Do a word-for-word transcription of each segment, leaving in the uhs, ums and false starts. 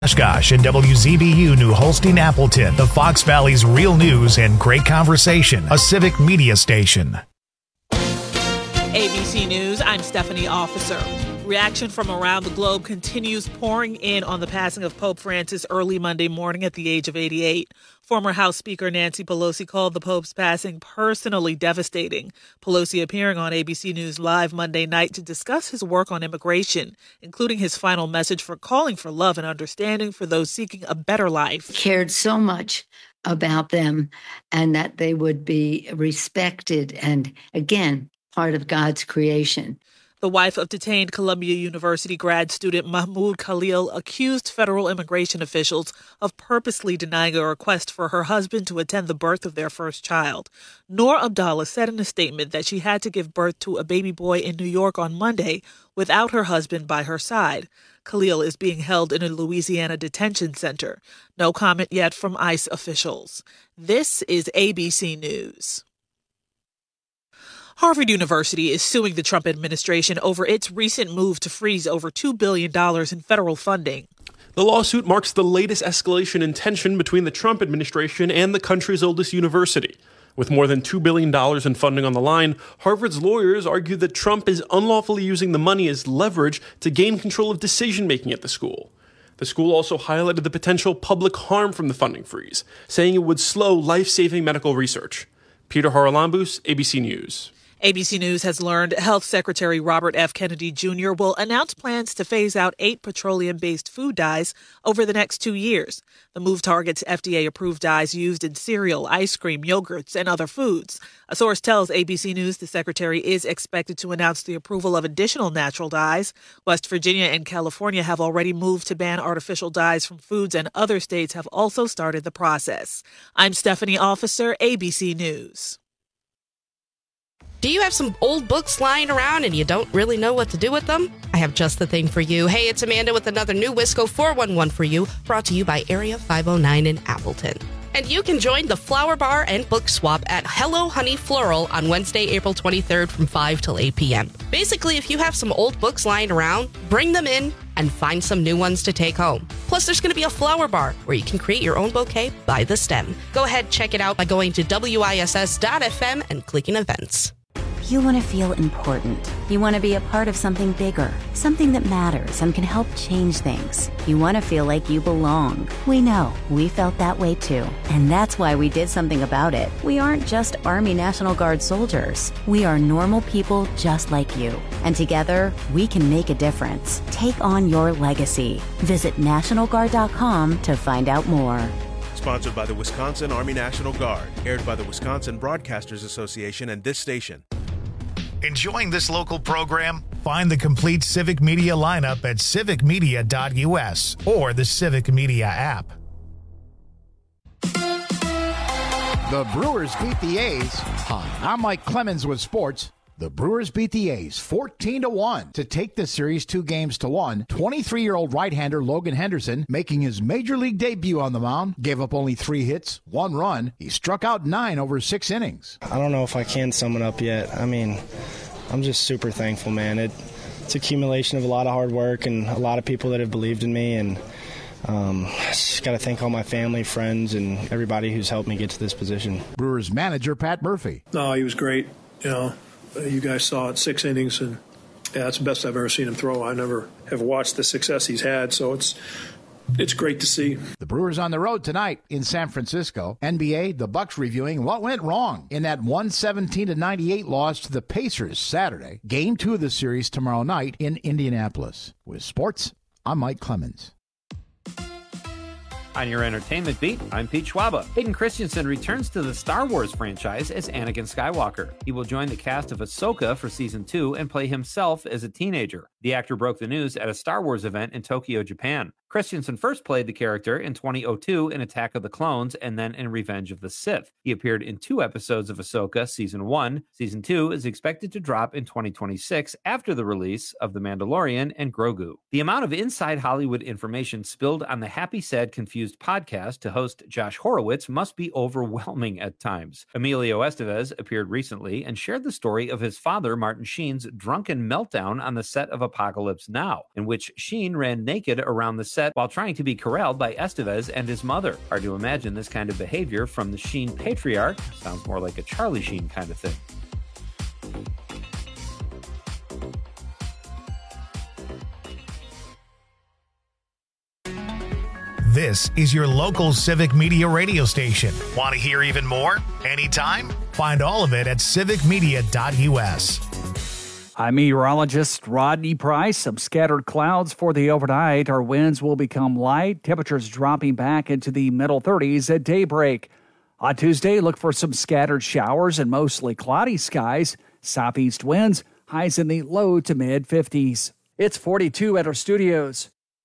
Oshkosh and W Z B U New Holstein Appleton, the Fox Valley's real news and great conversation, a civic media station. A B C News, I'm Stephanie Officer. Reaction from around the globe continues pouring in on the passing of Pope Francis early Monday morning at the age of eighty-eight. Former House Speaker Nancy Pelosi called the Pope's passing personally devastating. Pelosi appearing on A B C News Live Monday night to discuss his work on immigration, including his final message for calling for love and understanding for those seeking a better life. Cared so much about them and that they would be respected and, again, part of God's creation. The wife of detained Columbia University grad student Mahmoud Khalil accused federal immigration officials of purposely denying a request for her husband to attend the birth of their first child. Noor Abdallah said in a statement that she had to give birth to a baby boy in New York on Monday without her husband by her side. Khalil is being held in a Louisiana detention center. No comment yet from ICE officials. This is A B C News. Harvard University is suing the Trump administration over its recent move to freeze over two billion dollars in federal funding. The lawsuit marks the latest escalation in tension between the Trump administration and the country's oldest university. With more than two billion dollars in funding on the line, Harvard's lawyers argue that Trump is unlawfully using the money as leverage to gain control of decision-making at the school. The school also highlighted the potential public harm from the funding freeze, saying it would slow life-saving medical research. Peter Haralambous, A B C News. A B C News has learned Health Secretary Robert F. Kennedy Junior will announce plans to phase out eight petroleum-based food dyes over the next two years. The move targets F D A-approved dyes used in cereal, ice cream, yogurts, and other foods. A source tells A B C News the secretary is expected to announce the approval of additional natural dyes. West Virginia and California have already moved to ban artificial dyes from foods, and other states have also started the process. I'm Stephanie Officer, A B C News. Do you have some old books lying around and you don't really know what to do with them? I have just the thing for you. Hey, it's Amanda with another new Wisco four one one for you, brought to you by Area five oh nine in Appleton. And you can join the Flower Bar and Book Swap at Hello Honey Floral on Wednesday, April twenty-third from five till eight p.m. Basically, if you have some old books lying around, bring them in and find some new ones to take home. Plus, there's going to be a flower bar where you can create your own bouquet by the stem. Go ahead, check it out by going to W I S S dot F M and clicking events. You want to feel important. You want to be a part of something bigger, something that matters and can help change things. You want to feel like you belong. We know. We felt that way too. And that's why we did something about it. We aren't just Army National Guard soldiers. We are normal people just like you. And together, we can make a difference. Take on your legacy. Visit National Guard dot com to find out more. Sponsored by the Wisconsin Army National Guard. Aired by the Wisconsin Broadcasters Association and this station. Enjoying this local program? Find the complete Civic Media lineup at civic media dot U S or the Civic Media app. The Brewers beat the A's. Hi, I'm Mike Clemens with sports. The Brewers beat the A's fourteen to one to take the series two games to one. twenty-three-year-old right-hander Logan Henderson, making his major league debut on the mound, gave up only three hits, one run. He struck out nine over six innings. I don't know if I can sum it up yet. I mean, I'm just super thankful, man. It, it's accumulation of a lot of hard work and a lot of people that have believed in me, and um, just got to thank all my family, friends, and everybody who's helped me get to this position. Brewers manager Pat Murphy. No, he was great, you know. You guys saw it, six innings, and yeah, that's the best I've ever seen him throw. I never have watched the success he's had, so it's it's great to see. The Brewers on the road tonight in San Francisco. N B A, the Bucks reviewing what went wrong in that one seventeen to ninety-eight loss to the Pacers Saturday. Game two of the series tomorrow night in Indianapolis. With sports, I'm Mike Clemens. On your entertainment beat, I'm Pete Schwaba. Hayden Christensen returns to the Star Wars franchise as Anakin Skywalker. He will join the cast of Ahsoka for season two and play himself as a teenager. The actor broke the news at a Star Wars event in Tokyo, Japan. Christensen first played the character in twenty oh two in Attack of the Clones and then in Revenge of the Sith. He appeared in two episodes of Ahsoka Season one. Season two is expected to drop in twenty twenty-six after the release of The Mandalorian and Grogu. The amount of inside Hollywood information spilled on the Happy Sad Confused podcast to host Josh Horowitz must be overwhelming at times. Emilio Estevez appeared recently and shared the story of his father, Martin Sheen's drunken meltdown on the set of Apocalypse Now, in which Sheen ran naked around the set set while trying to be corralled by Estevez and his mother. Hard to imagine this kind of behavior from the Sheen patriarch. Sounds more like a Charlie Sheen kind of thing. This is your local Civic Media radio station. Want to hear even more? Anytime? Find all of it at civic media dot U S. I'm meteorologist Rodney Price. Some scattered clouds for the overnight. Our winds will become light, temperatures dropping back into the middle thirties at daybreak. On Tuesday, look for some scattered showers and mostly cloudy skies. Southeast winds, highs in the low to mid fifties. It's forty-two at our studios.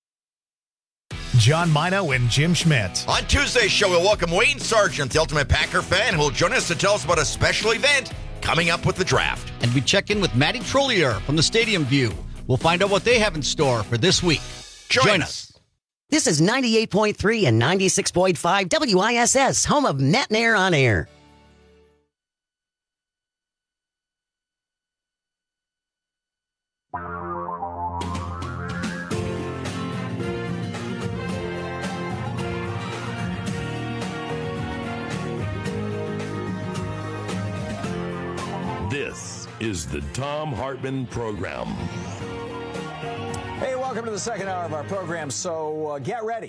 John Mino and Jim Schmidt. On Tuesday's show, we'll welcome Wayne Sargent, the ultimate Packer fan, who will join us to tell us about a special event coming up with the draft. And we check in with Matty Trollier from the Stadium View. We'll find out what they have in store for this week. Join, join us. us. This is ninety-eight point three and ninety-six point five W I S S, home of Matt Nair on Air. This is the Thom Hartmann Program. Hey, welcome to the second hour of our program. So uh, get ready.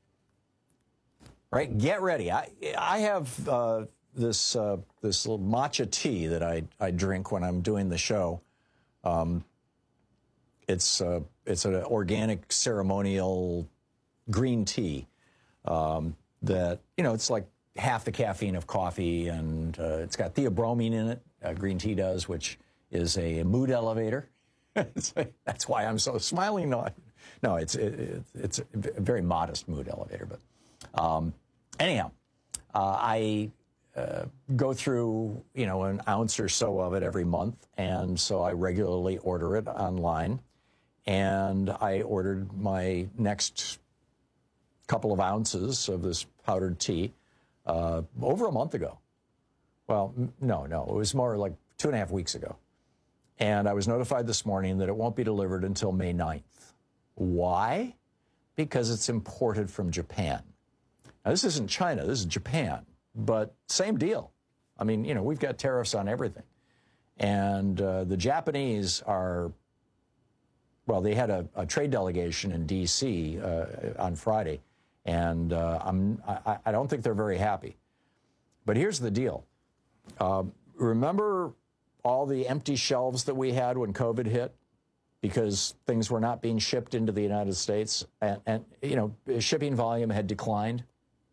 Right? Get ready. I I have uh, this uh, this little matcha tea that I, I drink when I'm doing the show. Um, it's uh, it's an organic ceremonial green tea um, that, you know, it's like half the caffeine of coffee, and uh, it's got theobromine in it. Uh, green tea does, which is a mood elevator. That's why I'm so smiling. No, no, it's it, it's a very modest mood elevator. But um, anyhow, uh, I uh, go through you know an ounce or so of it every month, and so I regularly order it online. And I ordered my next couple of ounces of this powdered tea uh, over a month ago. Well, no, no, it was more like two and a half weeks ago. And I was notified this morning that it won't be delivered until May ninth. Why? Because it's imported from Japan. Now, this isn't China, this is Japan, but same deal. I mean, you know, we've got tariffs on everything. And uh, the Japanese are, well, they had a, a trade delegation in D C uh, on Friday, and uh, I'm, I, I don't think they're very happy. But here's the deal. Uh, remember all the empty shelves that we had when COVID hit because things were not being shipped into the United States, and, and you know, shipping volume had declined.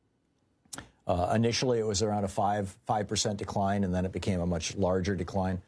Uh, initially, it was around a five five percent decline, and then it became a much larger decline.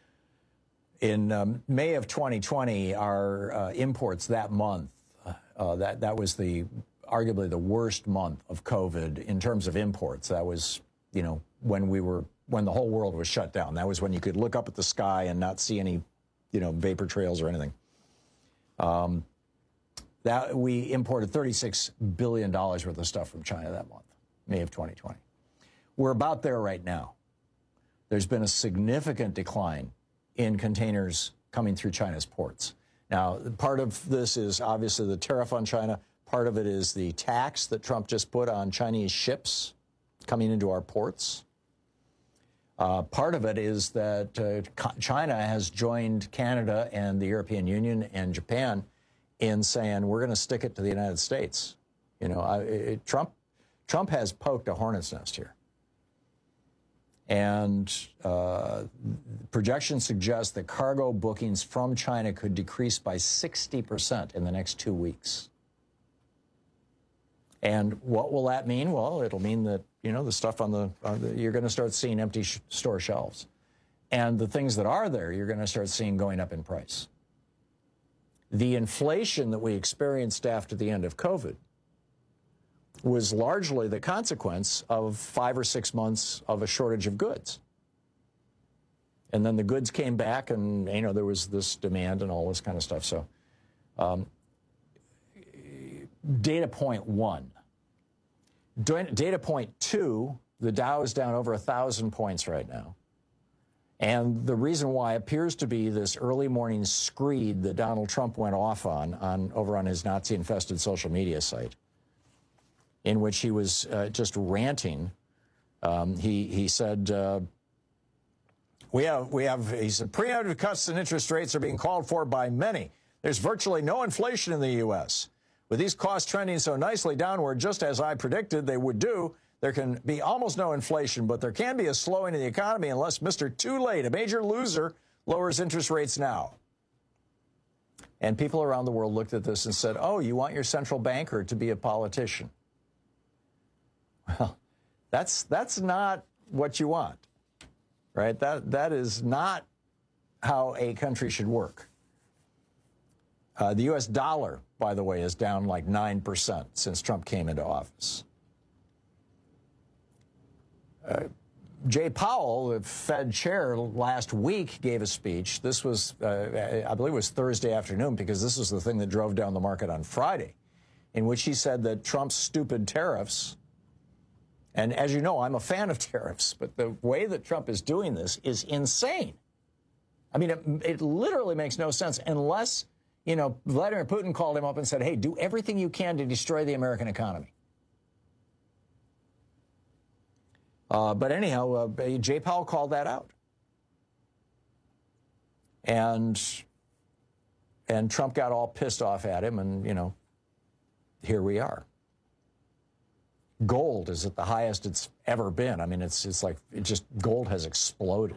In um, May of twenty twenty, our uh, imports that month, uh, that that was the arguably the worst month of COVID in terms of imports. That was, you know, when we were when the whole world was shut down. That was when you could look up at the sky and not see any, you know, vapor trails or anything. Um, that we imported thirty-six billion dollars worth of stuff from China that month, May of twenty twenty. We're about there right now. There's been a significant decline in containers coming through China's ports. Now, part of this is obviously the tariff on China. Part of it is the tax that Trump just put on Chinese ships coming into our ports. Uh, part of it is that uh, China has joined Canada and the European Union and Japan in saying we're going to stick it to the United States. You know, I, it, Trump, Trump has poked a hornet's nest here. And uh, projections suggest that cargo bookings from China could decrease by sixty percent in the next two weeks. And what will that mean? Well, it'll mean that, you know, the stuff on the, on the you're going to start seeing empty sh- store shelves. And the things that are there, you're going to start seeing going up in price. The inflation that we experienced after the end of COVID was largely the consequence of five or six months of a shortage of goods. And then the goods came back and, you know, there was this demand and all this kind of stuff. So um, data point one. Data point two, the Dow is down over one thousand points right now. And the reason why appears to be this early morning screed that Donald Trump went off on, on over on his Nazi-infested social media site, in which he was uh, just ranting. Um, he he said, uh, "We have we have." He said, "Preemptive cuts in interest rates are being called for by many. There's virtually no inflation in the U S With these costs trending so nicely downward, just as I predicted they would do, there can be almost no inflation, but there can be a slowing of the economy unless Mister Too Late, a major loser, lowers interest rates now." And people around the world looked at this and said, "Oh, you want your central banker to be a politician?" Well, that's that's not what you want, right? That that is not how a country should work. Uh, the U S dollar, by the way, is down like nine percent since Trump came into office. Uh, Jay Powell, the Fed chair, last week gave a speech. This was, uh, I believe it was Thursday afternoon, because this was the thing that drove down the market on Friday, in which he said that Trump's stupid tariffs, and as you know, I'm a fan of tariffs, but the way that Trump is doing this is insane. I mean, it, it literally makes no sense unless, you know, Vladimir Putin called him up and said, "Hey, do everything you can to destroy the American economy." Uh, but anyhow, uh, Jay Powell called that out. And, and Trump got all pissed off at him, and, you know, here we are. Gold is at the highest it's ever been. I mean, it's, it's like, it just, gold has exploded.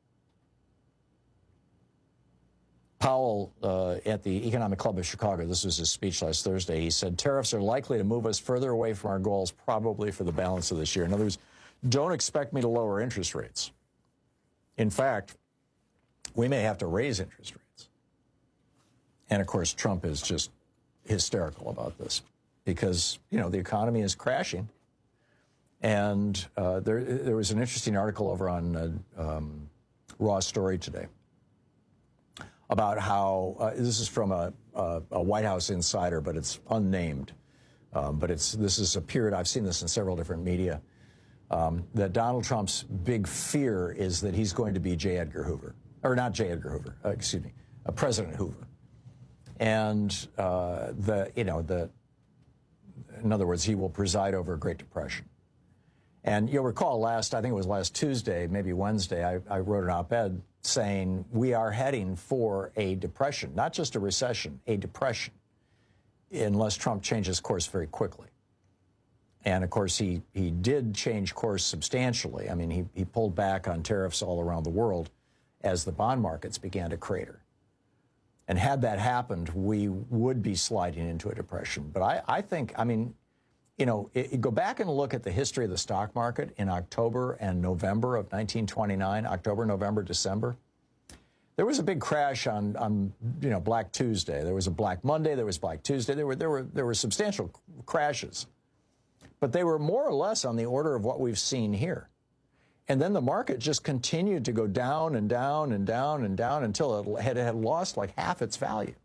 Powell, uh, at the Economic Club of Chicago, this was his speech last Thursday, he said, "Tariffs are likely to move us further away from our goals, probably for the balance of this year." In other words, don't expect me to lower interest rates. In fact, we may have to raise interest rates. And of course, Trump is just hysterical about this because, you know, the economy is crashing. And uh, there, there was an interesting article over on uh, um, Raw Story today about how, uh, this is from a, a, a White House insider, but it's unnamed. Um, but it's this has appeared, I've seen this in several different media, um, that Donald Trump's big fear is that he's going to be J. Edgar Hoover. Or not J. Edgar Hoover, uh, excuse me, uh, President Hoover. And uh, the, you know, the, in other words, he will preside over a Great Depression. And you'll recall last, I think it was last Tuesday, maybe Wednesday, I, I wrote an op-ed saying we are heading for a depression, not just a recession, a depression, unless Trump changes course very quickly. And of course, he, he did change course substantially. I mean, he, he pulled back on tariffs all around the world as the bond markets began to crater. And had that happened, we would be sliding into a depression. But I, I think, I mean, you know, it, it, go back and look at the history of the stock market in October and November of nineteen twenty-nine, October, November, December. There was a big crash on, on, you know, Black Tuesday. There was a Black Monday. There was Black Tuesday. There were, there were, there were substantial crashes. But they were more or less on the order of what we've seen here. And then the market just continued to go down and down and down and down until it had, had lost like half its value.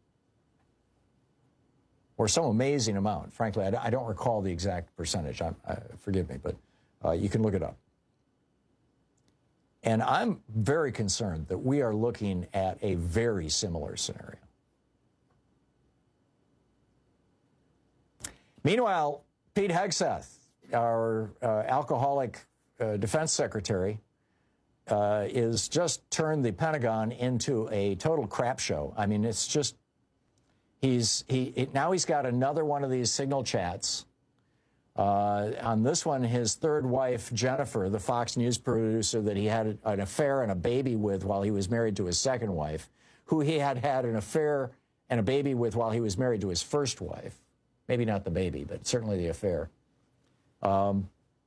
Or some amazing amount. Frankly, I, I don't recall the exact percentage. I, I, forgive me, but uh, you can look it up. And I'm very concerned that we are looking at a very similar scenario. Meanwhile, Pete Hegseth, our uh, alcoholic uh, defense secretary, uh, is just turned the Pentagon into a total crap show. I mean, it's just, he's, he, it, now he's got another one of these signal chats. Uh, on this one, his third wife, Jennifer, the Fox News producer that he had an affair and a baby with while he was married to his second wife, who he had had an affair and a baby with while he was married to his first wife. Maybe not the baby, but certainly the affair. Um,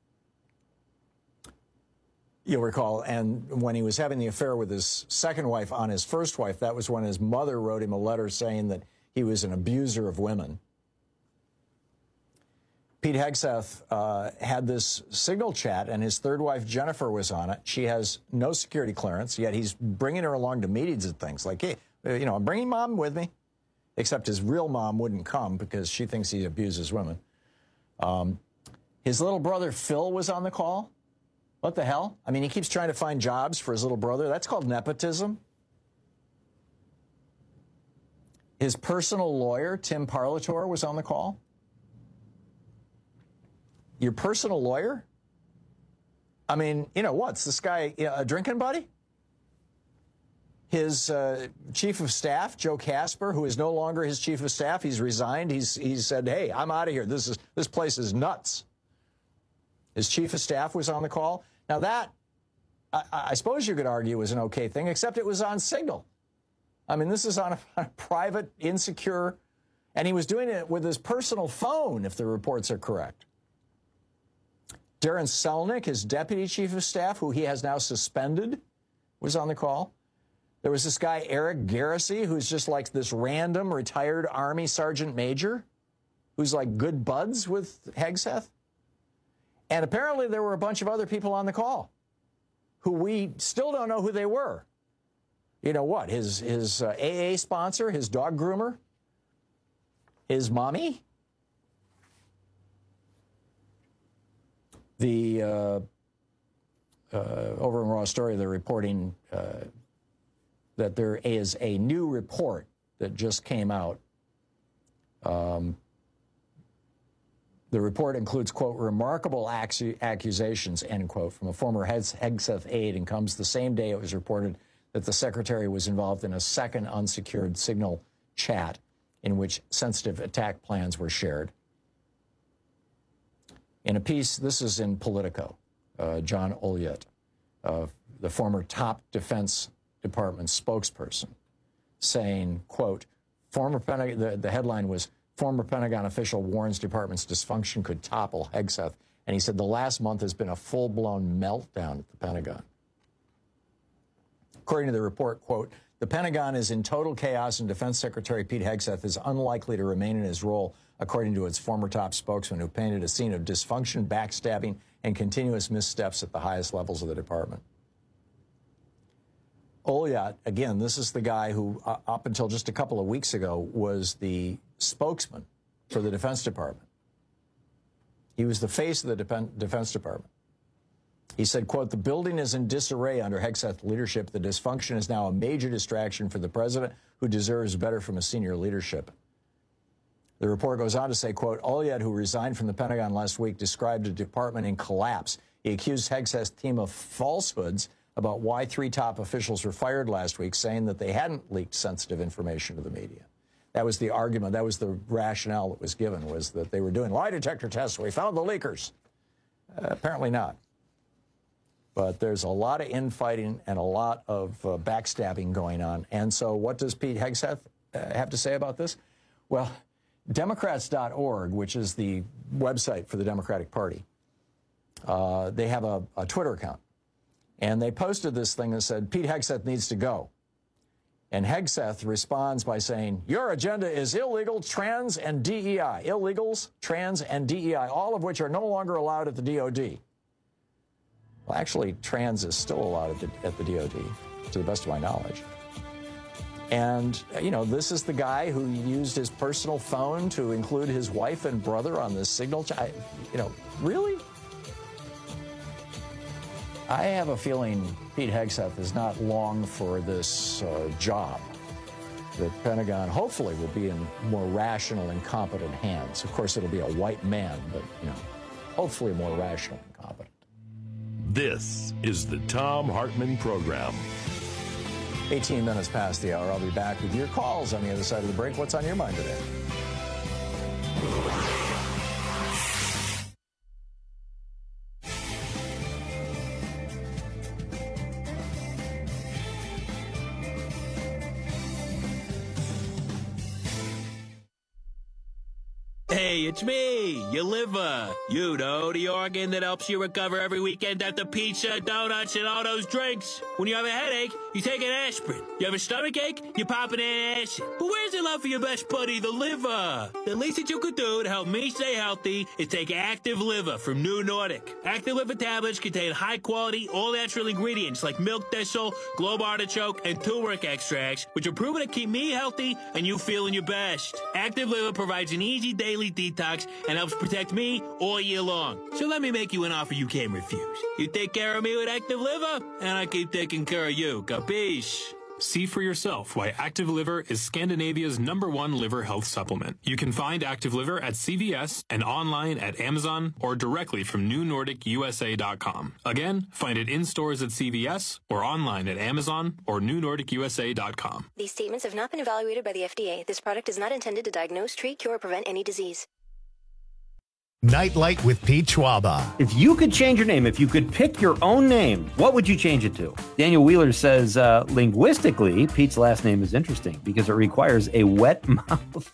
you'll recall, and when he was having the affair with his second wife on his first wife, that was when his mother wrote him a letter saying that he was an abuser of women. Pete Hegseth uh, had this signal chat, and his third wife, Jennifer, was on it. She has no security clearance, yet he's bringing her along to meetings and things like, hey, you know, I'm bringing mom with me. Except his real mom wouldn't come because she thinks he abuses women. Um, his little brother, Phil, was on the call. What the hell? I mean, he keeps trying to find jobs for his little brother. That's called nepotism. His personal lawyer, Tim Parlator, was on the call. Your personal lawyer? I mean, you know, what's this guy, a drinking buddy? His uh, chief of staff, Joe Casper, who is no longer his chief of staff, he's resigned. He's he's said, "Hey, I'm out of here. This is this place is nuts." His chief of staff was on the call. Now that, I, I suppose you could argue, was an okay thing, except it was on Signal. I mean, this is on a, on a private, insecure, and he was doing it with his personal phone, if the reports are correct. Darren Selnick, his deputy chief of staff, who he has now suspended, was on the call. There was this guy, Eric Garrissey, who's just like this random retired Army sergeant major, who's like good buds with Hegseth. And apparently there were a bunch of other people on the call who we still don't know who they were. You know what? His, his uh, A A sponsor, his dog groomer, his mommy. The, uh, uh, over in Raw Story, they're reporting uh, that there is a new report that just came out. Um, the report includes, quote, remarkable accu- accusations, end quote, from a former Hegseth aide, and comes the same day it was reported that the secretary was involved in a second unsecured Signal chat in which sensitive attack plans were shared. In a piece, this is in Politico, uh, John Oliot, uh, the former top Defense Department spokesperson, saying, quote, former Pentagon, the, the headline was, former Pentagon official warns department's dysfunction could topple Hegseth. And he said the last month has been a full-blown meltdown at the Pentagon. According to the report, quote, the Pentagon is in total chaos and Defense Secretary Pete Hegseth is unlikely to remain in his role, according to its former top spokesman, who painted a scene of dysfunction, backstabbing, and continuous missteps at the highest levels of the department. Oliot, again, this is the guy who, uh, up until just a couple of weeks ago, was the spokesman for the Defense Department. He was the face of the Dep- Defense Department. He said, quote, the building is in disarray under Hegseth leadership. The dysfunction is now a major distraction for the president, who deserves better from a senior leadership. The report goes on to say, quote, Oliot, who resigned from the Pentagon last week, described the department in collapse. He accused Hegseth's team of falsehoods about why three top officials were fired last week, saying that they hadn't leaked sensitive information to the media. That was the argument. That was the rationale that was given, was that they were doing lie detector tests. We found the leakers. Uh, apparently not. But there's a lot of infighting and a lot of uh, backstabbing going on. And so what does Pete Hegseth uh, have to say about this? Well, Democrats dot org, which is the website for the Democratic Party, uh, they have a, a Twitter account. And they posted this thing that said, Pete Hegseth needs to go. And Hegseth responds by saying, your agenda is illegal, trans, and D E I. Illegals, trans, and D E I, all of which are no longer allowed at the D O D. Well, actually, trans is still allowed at the, at the D O D, to the best of my knowledge. And, you know, this is the guy who used his personal phone to include his wife and brother on this Signal chat. You know, really? I have a feeling Pete Hegseth is not long for this uh, job. The Pentagon hopefully will be in more rational and competent hands. Of course, it'll be a white man, but, you know, hopefully more rational and competent. This is the Thom Hartmann Program. eighteen minutes past the hour. I'll be back with your calls on the other side of the break. What's on your mind today? Hey, it's me, your liver. You know, the organ that helps you recover every weekend after pizza, donuts, and all those drinks. When you have a headache, you take an aspirin. You have a stomach ache, you pop an acid. But where's the love for your best buddy, the liver? The least that you could do to help me stay healthy is take Active Liver from New Nordic. Active Liver tablets contain high-quality, all-natural ingredients like milk thistle, globe artichoke, and turmeric extracts, which are proven to keep me healthy and you feeling your best. Active Liver provides an easy daily complete detox and helps protect me all year long. So let me make you an offer you can't refuse. You take care of me with Active Liver, and I keep taking care of you. Capiche? See for yourself why Active Liver is Scandinavia's number one liver health supplement. You can find Active Liver at C V S and online at Amazon or directly from new nordic U S A dot com. Again, find it in stores at C V S or online at Amazon or new nordic U S A dot com. These statements have not been evaluated by the F D A. This product is not intended to diagnose, treat, cure, or prevent any disease. Nightlight with Pete Schwaba. If you could change your name, if you could pick your own name, what would you change it to? Daniel Wheeler says, uh, linguistically, Pete's last name is interesting because it requires a wet mouth.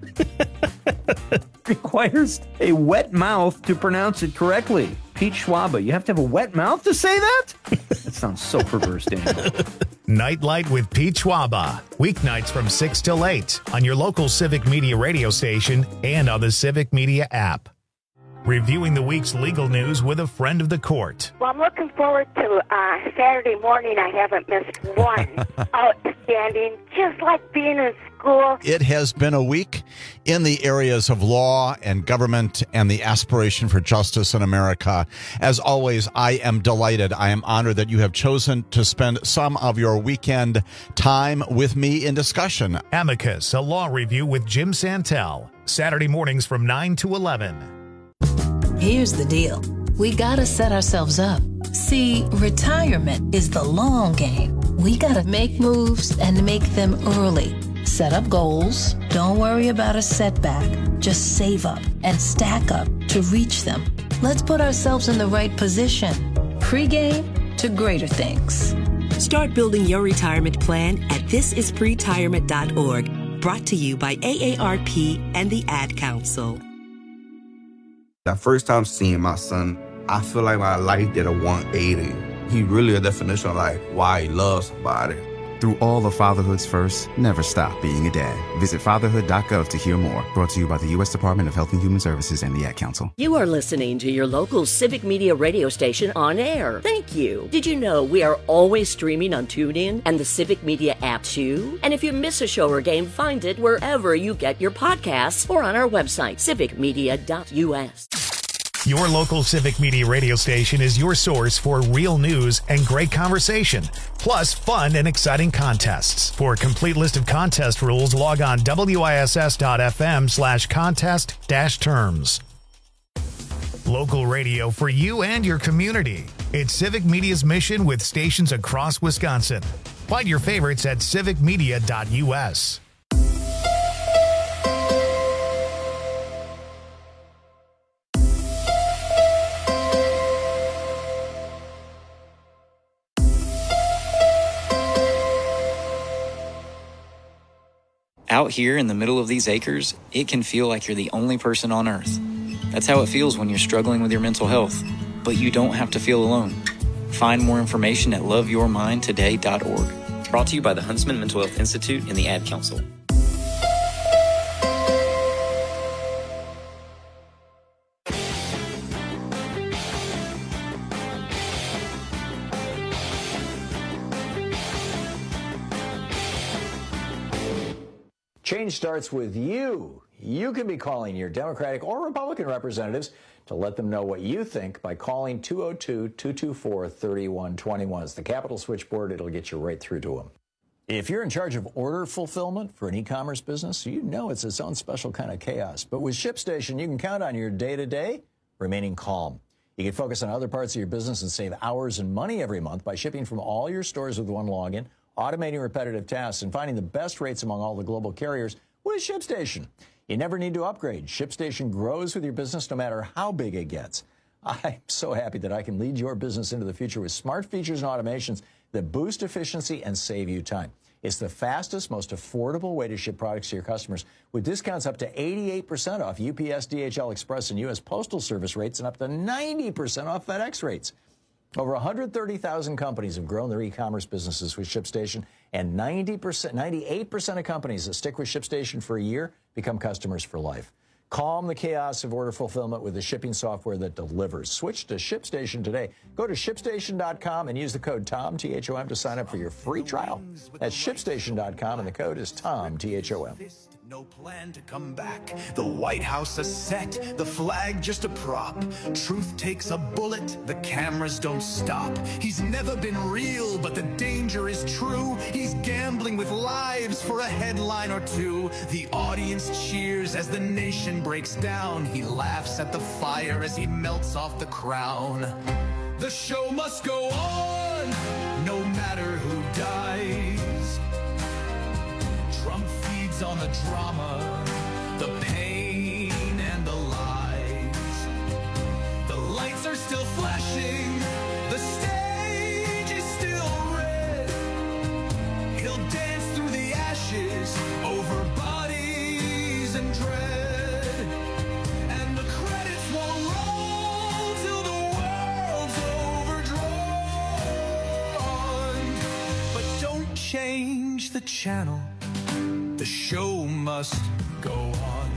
requires a wet mouth to pronounce it correctly. Pete Schwaba, you have to have a wet mouth to say that? That sounds so perverse, Daniel. Nightlight with Pete Schwaba. Weeknights from six till eight on your local Civic Media radio station and on the Civic Media app. Reviewing the week's legal news with a friend of the court. Well, I'm looking forward to uh, Saturday morning. I haven't missed one. Outstanding, just like being in school. It has been a week in the areas of law and government and the aspiration for justice in America. As always, I am delighted. I am honored that you have chosen to spend some of your weekend time with me in discussion. Amicus, a law review with Jim Santel. Saturday mornings from nine to eleven. Here's the deal. We gotta set ourselves up. See, retirement is the long game. We gotta make moves and make them early. Set up goals. Don't worry about a setback. Just save up and stack up to reach them. Let's put ourselves in the right position. Pre-game to greater things. Start building your retirement plan at this is pretirement dot org. Brought to you by A A R P and the Ad Council. That first time seeing my son, I feel like my life did a one eighty. He really a definition of like why he loves somebody. Through all of fatherhood's first, never stop being a dad. Visit fatherhood dot gov to hear more. Brought to you by the U S Department of Health and Human Services and the Ad Council. You are listening to your local Civic Media radio station on air. Thank you. Did you know we are always streaming on TuneIn and the Civic Media app too? And if you miss a show or game, find it wherever you get your podcasts or on our website, civic media dot U S. Your local Civic Media radio station is your source for real news and great conversation, plus fun and exciting contests. For a complete list of contest rules, log on W I S S dot F M slash contest dash terms. Local radio for you and your community. It's Civic Media's mission with stations across Wisconsin. Find your favorites at civic media dot U S. Out here in the middle of these acres, it can feel like you're the only person on earth. That's how it feels when you're struggling with your mental health. But you don't have to feel alone. Find more information at love your mind today dot org. Brought to you by the Huntsman Mental Health Institute and the Ad Council. Change starts with you. You can be calling your Democratic or Republican representatives to let them know what you think by calling two oh two, two two four, three one two one. It's the Capitol switchboard. It'll get you right through to them. If you're in charge of order fulfillment for an e-commerce business, you know it's its own special kind of chaos. But with ShipStation, you can count on your day-to-day remaining calm. You can focus on other parts of your business and save hours and money every month by shipping from all your stores with one login, automating repetitive tasks, and finding the best rates among all the global carriers with ShipStation. You never need to upgrade. ShipStation grows with your business no matter how big it gets. I'm so happy that I can lead your business into the future with smart features and automations that boost efficiency and save you time. It's the fastest, most affordable way to ship products to your customers with discounts up to eighty-eight percent off U P S, D H L Express, and U S Postal Service rates and up to ninety percent off FedEx rates. Over one hundred thirty thousand companies have grown their e-commerce businesses with ShipStation, and ninety percent, ninety-eight percent of companies that stick with ShipStation for a year become customers for life. Calm the chaos of order fulfillment with the shipping software that delivers. Switch to ShipStation today. Go to ship station dot com and use the code TOM, T H O M, to sign up for your free trial. That's ship station dot com, and the code is TOM, T H O M. No plan to come back. The White House a set, the flag just a prop. Truth takes a bullet, the cameras don't stop. He's never been real, but the danger is true. He's gambling with lives for a headline or two. The audience cheers as the nation breaks down. He laughs at the fire as he melts off the crown. The show must go on, no matter who dies. Trump feeds on the drama, the pain and the lies. The lights are still flashing, the stage is still red. He'll dance through the ashes over bodies and dread. And the credits won't roll till the world's overdrawn. But don't change the channel. The show must go on.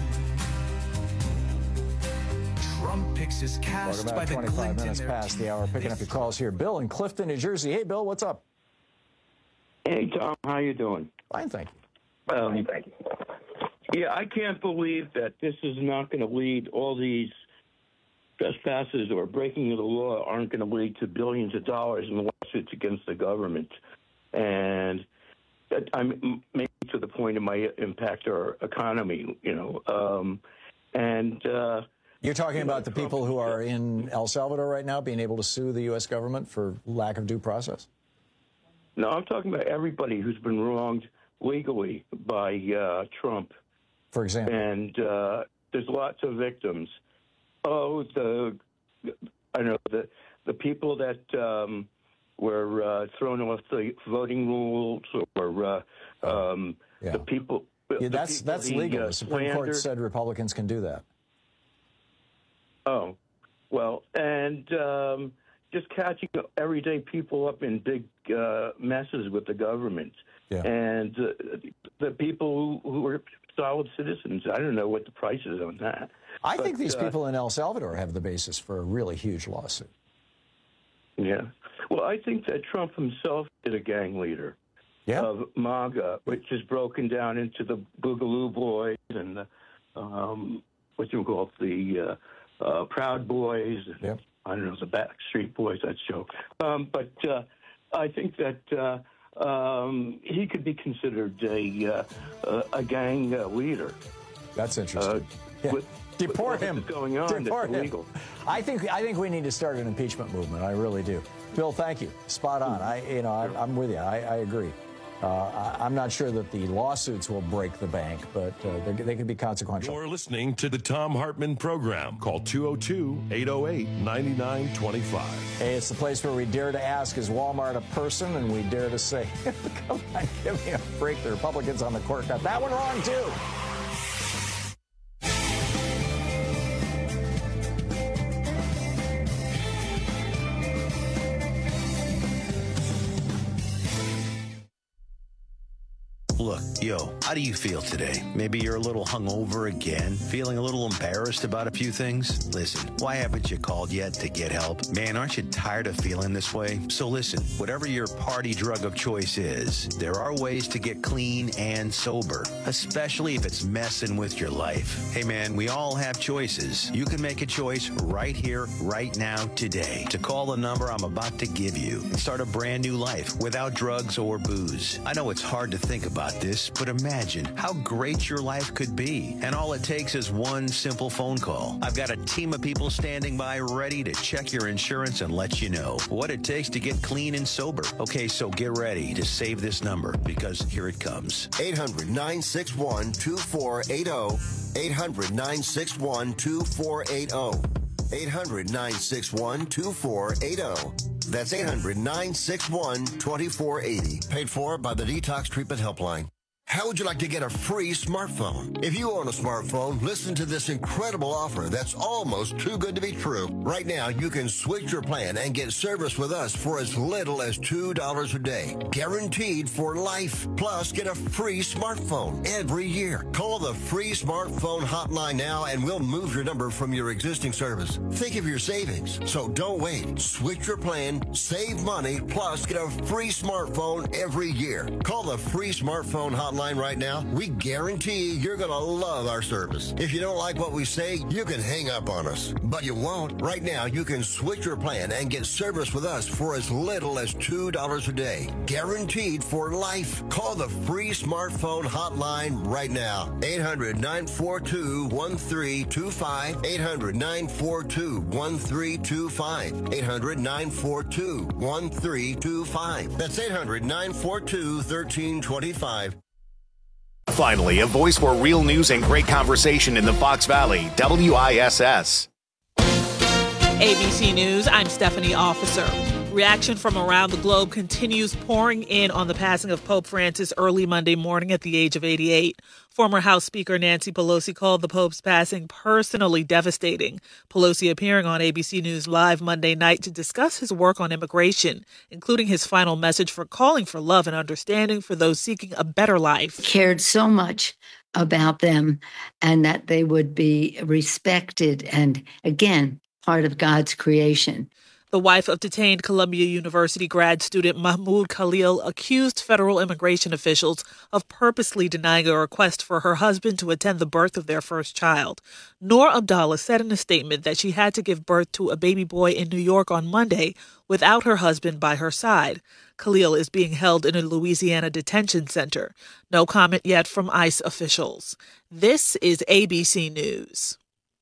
Trump picks his cast Welcome by back, the twenty-five glint in minutes their past the hour. Picking up your calls here. Bill in Clifton, New Jersey. Hey, Bill, what's up? Hey, Tom, how you doing? Fine, thank you. Um, thank you. Yeah, I can't believe that this is not going to lead, all these trespassers or breaking of the law aren't going to lead to billions of dollars in lawsuits against the government. And that, I'm maybe to the point it might impact our economy, you know. Um, and uh, You're talking you know, about the Trump, people who are in El Salvador right now being able to sue the U S government for lack of due process? No, I'm talking about everybody who's been wronged legally by uh, Trump. For example? And uh, there's lots of victims. Oh, the, I don't know, the, the people that um, were uh, thrown off the voting rules or uh, um, yeah. the people... Yeah, that's the people that's he, legal. Uh, the Supreme slandered. Court said Republicans can do that. Oh, well, and um, just catching everyday people up in big uh, messes with the government. Yeah. And uh, the people who, who are solid citizens, I don't know what the price is on that. I but, think these uh, people in El Salvador have the basis for a really huge lawsuit. Yeah. Well, I think that Trump himself is a gang leader yeah. of MAGA, which is broken down into the Boogaloo Boys and the, um, what you call it, the uh, uh, Proud Boys. And, yeah. I don't know, the Backstreet Boys, that show. Um, but uh, I think that uh, um, he could be considered a, uh, a gang uh, leader. That's interesting. Uh, yeah. with, Deport with him. Going on Deport that's him. illegal. I think I think we need to start an impeachment movement. I really do. Bill, thank you. Spot on. I you know I, I'm with you. I, I agree. Uh, I, I'm not sure that the lawsuits will break the bank, but uh, they, they could be consequential. You're listening to the Tom Hartman program. Call two oh two, eight oh eight, nine nine two five. Hey, it's the place where we dare to ask, is Walmart a person? And we dare to say, come on, give me a break. The Republicans on the court got that one wrong, too. Look, yo, how do you feel today? Maybe you're a little hungover again, feeling a little embarrassed about a few things? Listen, why haven't you called yet to get help? Man, aren't you tired of feeling this way? So listen, whatever your party drug of choice is, there are ways to get clean and sober, especially if it's messing with your life. Hey man, we all have choices. You can make a choice right here, right now, today, to call the number I'm about to give you and start a brand new life without drugs or booze. I know it's hard to think about this, but imagine how great your life could be. And all it takes is one simple phone call. I've got a team of people standing by ready to check your insurance and let you know what it takes to get clean and sober. Okay, so get ready to save this number because here it comes. eight hundred, nine six one, two four eight zero. eight hundred, nine six one, two four eight zero. eight hundred, nine six one, two four eight zero. That's eight hundred, nine six one, two four eight zero. Paid for by the Detox Treatment Helpline. How would you like to get a free smartphone? If you own a smartphone, listen to this incredible offer that's almost too good to be true. Right now, you can switch your plan and get service with us for as little as two dollars a day. Guaranteed for life. Plus, get a free smartphone every year. Call the free smartphone hotline now and we'll move your number from your existing service. Think of your savings. So don't wait. Switch your plan, save money, plus get a free smartphone every year. Call the free smartphone hotline hotline right now, we guarantee you're going to love our service. If you don't like what we say, you can hang up on us. But you won't. Right now, you can switch your plan and get service with us for as little as two dollars a day. Guaranteed for life. Call the free smartphone hotline right now. eight hundred, nine four two, one three two five. eight hundred, nine four two, one three two five. eight hundred, nine four two, one three two five. That's eight hundred, nine four two, one three two five. Finally, a voice for real news and great conversation in the Fox Valley, W I S S. A B C News, I'm Stephanie Officer. Reaction from around the globe continues pouring in on the passing of Pope Francis early Monday morning at the age of eighty-eight. Former House Speaker Nancy Pelosi called the Pope's passing personally devastating. Pelosi appearing on A B C News Live Monday night to discuss his work on immigration, including his final message for calling for love and understanding for those seeking a better life. Cared so much about them and that they would be respected and, again, part of God's creation. The wife of detained Columbia University grad student Mahmoud Khalil accused federal immigration officials of purposely denying a request for her husband to attend the birth of their first child. Noor Abdallah said in a statement that she had to give birth to a baby boy in New York on Monday without her husband by her side. Khalil is being held in a Louisiana detention center. No comment yet from ICE officials. This is A B C News.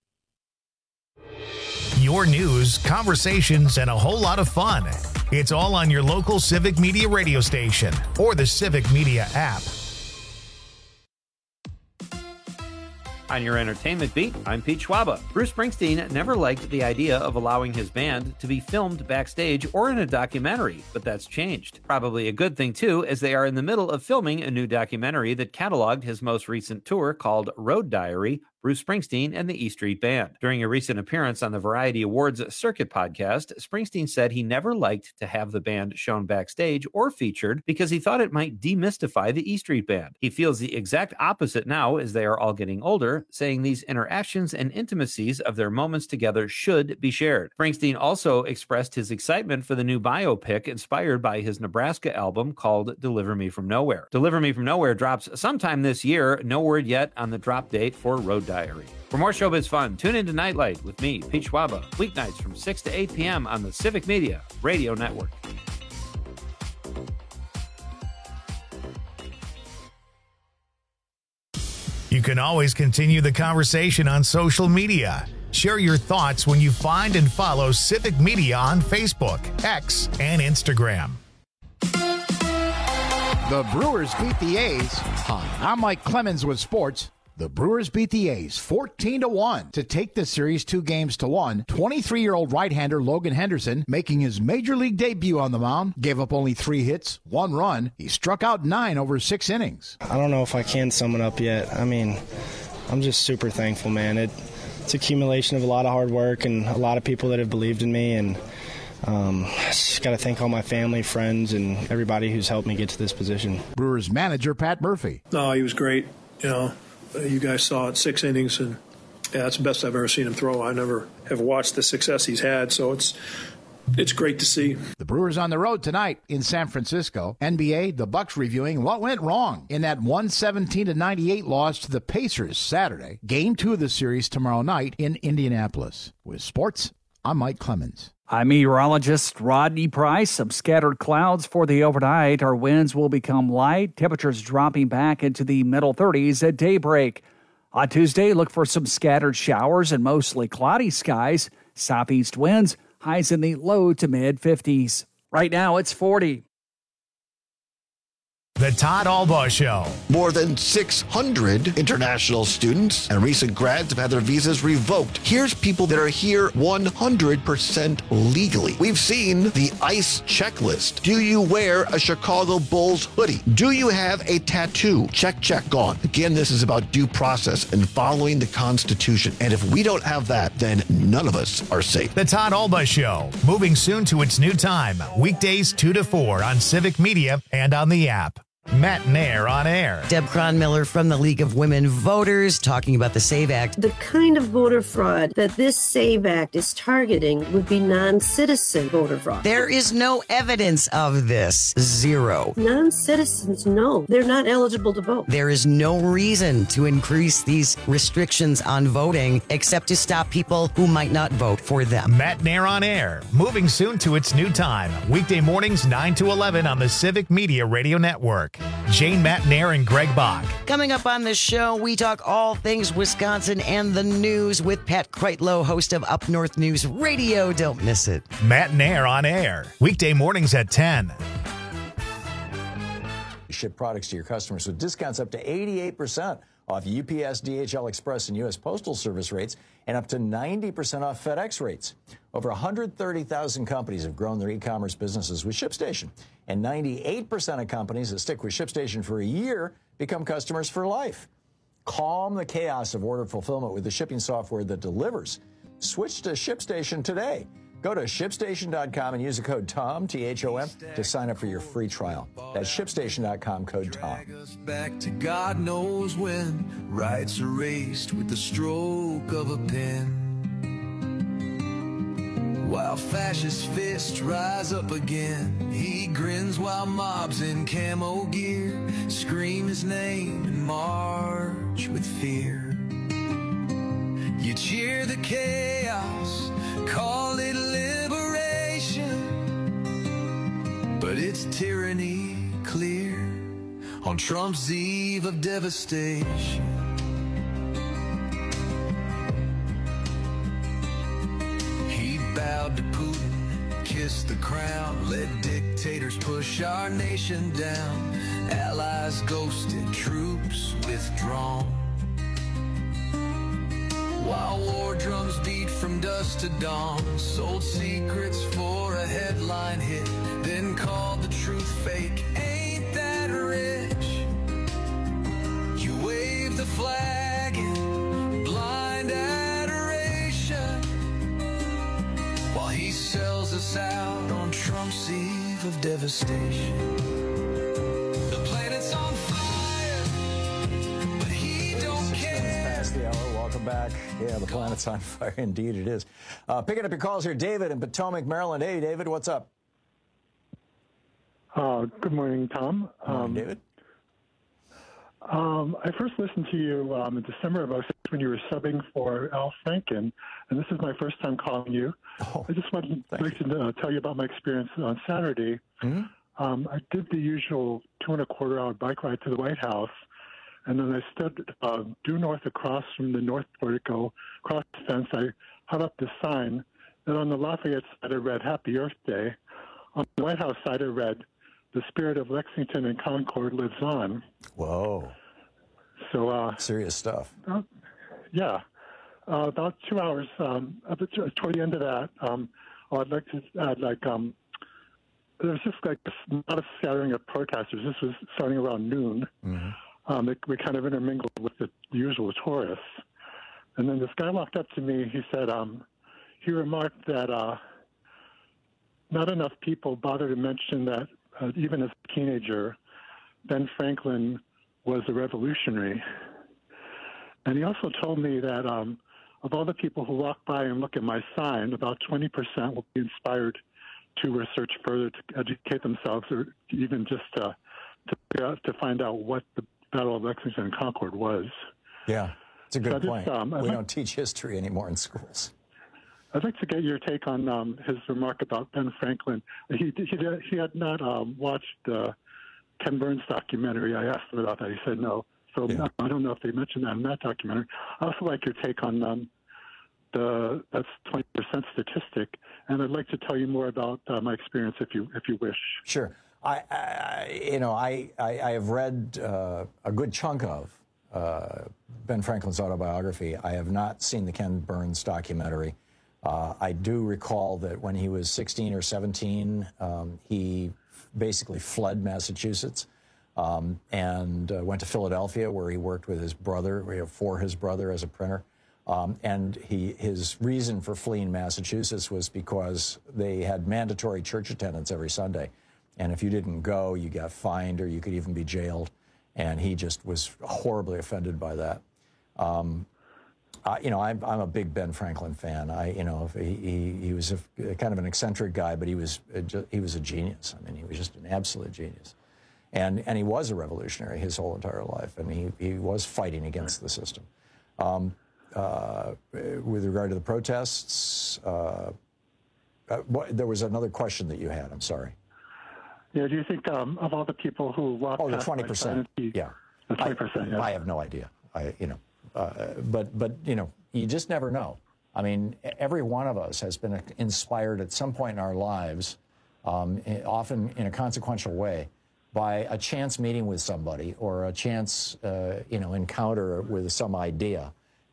Your news, conversations, and a whole lot of fun. It's all on your local Civic Media radio station or the Civic Media app. On your entertainment beat, I'm Pete Schwaba. Bruce Springsteen never liked the idea of allowing his band to be filmed backstage or in a documentary, but that's changed. Probably a good thing, too, as they are in the middle of filming a new documentary that cataloged his most recent tour called Road Diary, Bruce Springsteen and the E Street Band. During a recent appearance on the Variety Awards Circuit podcast, Springsteen said he never liked to have the band shown backstage or featured because he thought it might demystify the E Street Band. He feels the exact opposite now as they are all getting older, saying these interactions and intimacies of their moments together should be shared. Springsteen also expressed his excitement for the new biopic inspired by his Nebraska album called Deliver Me From Nowhere. Deliver Me From Nowhere drops sometime this year. No word yet on the drop date for Road Diary. For more showbiz fun, tune into Nightlight with me, Pete Schwaba, weeknights from six to eight p.m. on the Civic Media Radio Network. You can always continue the conversation on social media. Share your thoughts when you find and follow Civic Media on Facebook, X, and Instagram. The Brewers beat the A's. Hi, I'm Mike Clemens with sports. The Brewers beat the A's fourteen to one to take the series two games to one. twenty-three-year-old right-hander Logan Henderson, making his major league debut on the mound, gave up only three hits, one run. He struck out nine over six innings. I don't know if I can sum it up yet. I mean, I'm just super thankful, man. It, it's accumulation of a lot of hard work and a lot of people that have believed in me, and Um, I just got to thank all my family, friends, and everybody who's helped me get to this position. Brewers manager Pat Murphy. No, he was great. You know, you guys saw it, six innings, and yeah, that's the best I've ever seen him throw. I never have watched the success he's had, so it's it's great to see. The Brewers on the road tonight in San Francisco. N B A, the Bucks reviewing what went wrong in that one seventeen to ninety-eight loss to the Pacers Saturday. Game two of the series tomorrow night in Indianapolis. With sports, I'm Mike Clemens. I'm meteorologist Rodney Price. Some scattered clouds for the overnight. Our winds will become light. Temperatures dropping back into the middle thirties at daybreak. On Tuesday, look for some scattered showers and mostly cloudy skies. Southeast winds, highs in the low to mid fifties. Right now, it's forty. The Todd Albaugh Show. More than six hundred international students and recent grads have had their visas revoked. Here's people that are here one hundred percent legally. We've seen the ICE checklist. Do you wear a Chicago Bulls hoodie? Do you have a tattoo? Check, check, gone. Again, this is about due process and following the Constitution. And if we don't have that, then none of us are safe. The Todd Albaugh Show, moving soon to its new time. Weekdays two to four on Civic Media and on the app. Matt Nair on air. Deb Cronmiller from the League of Women Voters talking about the SAVE Act. The kind of voter fraud that this SAVE Act is targeting would be non-citizen voter fraud. There is no evidence of this. Zero. Non-citizens, no. They're not eligible to vote. There is no reason to increase these restrictions on voting except to stop people who might not vote for them. Matt Nair on air. Moving soon to its new time. Weekday mornings nine to eleven on the Civic Media Radio Network. Jane Matt Nair and Greg Bach. Coming up on the show, we talk all things Wisconsin and the news with Pat Kreitlow, host of Up North News Radio. Don't miss it. Matt Nair on air. Weekday mornings at ten. Ship products to your customers with discounts up to eighty-eight percent off U P S, D H L Express, and U S Postal Service rates, and up to ninety percent off FedEx rates. Over one hundred thirty thousand companies have grown their e-commerce businesses with ShipStation, and ninety-eight percent of companies that stick with ShipStation for a year become customers for life. Calm the chaos of order fulfillment with the shipping software that delivers. Switch to ShipStation today. Go to ship station dot com and use the code TOM, T H O M, to sign up for your free trial. That's ship station dot com, code TOM. Back to God knows when, rights erased with the stroke of a pen. While fascist fists rise up again, he grins while mobs in camo gear scream his name and march with fear. You cheer the chaos, call it liberation, but it's tyranny clear on Trump's eve of devastation. He bowed to Putin, kissed the crown, let dictators push our nation down, allies ghosted, troops withdrawn. While war drums beat from dusk to dawn, sold secrets for a headline hit, then called the truth fake, ain't that rich? You wave the flag in blind adoration, while he sells us out on Trump's eve of devastation. The planet's on fire, but he don't care. Past the hour. Welcome back. Yeah, the planet's on fire. Indeed, it is. Uh, picking up your calls here, David in Potomac, Maryland. Hey, David, what's up? Uh, good morning, Tom. Good morning, um, David. Um, I first listened to you um, in December of oh six when you were subbing for Al Franken, and this is my first time calling you. Oh, I just wanted like to uh, tell you about my experience on Saturday. Mm-hmm. Um, I did the usual two and a quarter hour bike ride to the White House. And then I stood uh, due north across from the north portico, across the fence. I held up the sign. Then on the Lafayette side, I read Happy Earth Day. On the White House side, I read The Spirit of Lexington and Concord Lives On. Whoa. So, uh, serious stuff. Uh, yeah. Uh, about two hours um, up at, toward the end of that, um, I'd like to add, like, um, there was just like not a scattering of protesters. This was starting around noon. Mm-hmm. Um, it, we kind of intermingled with the usual tourists. And then this guy walked up to me. He said, um, he remarked that uh, not enough people bother to mention that uh, even as a teenager, Ben Franklin was a revolutionary. And he also told me that um, of all the people who walk by and look at my sign, about twenty percent will be inspired to research further, to educate themselves, or even just to, to, to find out what the Battle of Lexington and Concord was. Yeah, it's a good so just, point. Um, we like, don't teach history anymore in schools. I'd like to get your take on um, his remark about Ben Franklin. He he, he had not um, watched the Ken Burns documentary. I asked him about that. He said no. So yeah. I don't know if they mentioned that in that documentary. I also like your take on um, the that's twenty percent statistic, and I'd like to tell you more about uh, my experience if you if you wish. Sure. I, I, you know, I, I, I have read uh, a good chunk of uh, Ben Franklin's autobiography. I have not seen the Ken Burns documentary. Uh, I do recall that when he was sixteen or seventeen, um, he basically fled Massachusetts um, and uh, went to Philadelphia, where he worked with his brother, for his brother as a printer. Um, and he, his reason for fleeing Massachusetts was because they had mandatory church attendance every Sunday. and if you didn't go, you got fined or you could even be jailed. And he just was horribly offended by that. Um, uh, you know, I'm, I'm a big Ben Franklin fan. I, you know, he, he, he was a, kind of an eccentric guy, but he was a, he was a genius. I mean, he was just an absolute genius. And, and he was a revolutionary his whole entire life, and he, he was fighting against the system. Um, uh, with regard to the protests, uh, uh, what, there was another question that you had. I'm sorry. Yeah, do you think um, of all the people who walked Oh, the past twenty my percent. sign, Yeah. The twenty percent, yeah. I have no idea. I, you know, uh, but, but, you know, you just never know. I mean, every one of us has been inspired at some point in our lives, um, often in a consequential way, by a chance meeting with somebody or a chance, uh, you know, encounter with some idea.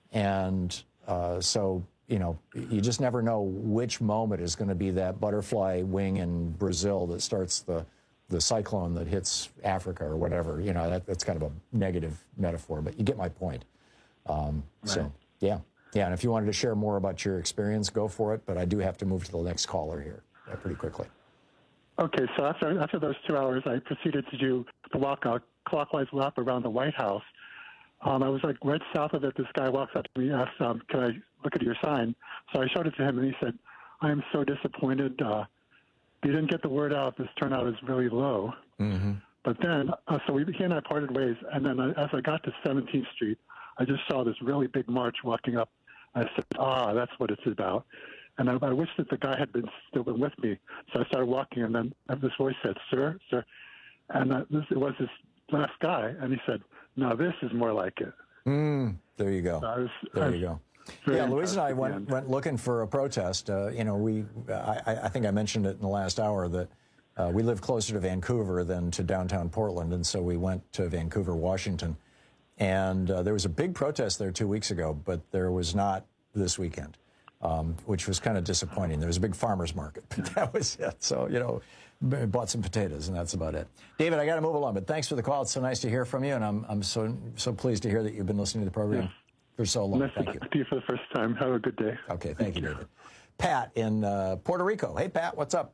And uh, so, you know, you just never know which moment is going to be that butterfly wing in Brazil that starts the, the cyclone that hits Africa or whatever. You know, that, that's kind of a negative metaphor, but you get my point. Um, right. So, yeah. Yeah, and if you wanted to share more about your experience, go for it. But I do have to move to the next caller here uh, pretty quickly. Okay, so after after those two hours, I proceeded to do the walk a clockwise lap around the White House. Um, I was like right south of it. This guy walks up to me, asks, um, "Can I look at your sign?" So I showed it to him, and he said, "I am so disappointed. Uh, you didn't get the word out. This turnout is really low." Mm-hmm. But then, uh, so we, he and I parted ways, and then I, as I got to seventeenth Street, I just saw this really big march walking up. I said, "Ah, that's what it's about." And I, I wish that the guy had been still been with me. So I started walking, and then this voice said, "Sir, sir," and uh, this, it was this last guy, and he said, "No, this is more like it." Mm, there you go. So I was, there I was you go. very Yeah, Louise and I impressed at the went, end. went looking for a protest. Uh, you know, we I, I think I mentioned it in the last hour that uh, we live closer to Vancouver than to downtown Portland, and so we went to Vancouver, Washington. And uh, there was a big protest there two weeks ago, but there was not this weekend, um, which was kind of disappointing. There was a big farmer's market, but that was it. So, you know, b- bought some potatoes, and that's about it. David, I got to move along, but thanks for the call. It's so nice to hear from you, and I'm I'm so so pleased to hear that you've been listening to the program Yeah. for so long. Nice Thank to you. talk to you for the first time. Have a good day. Okay, thank you, David. Pat in uh, Puerto Rico. Hey, Pat, what's up?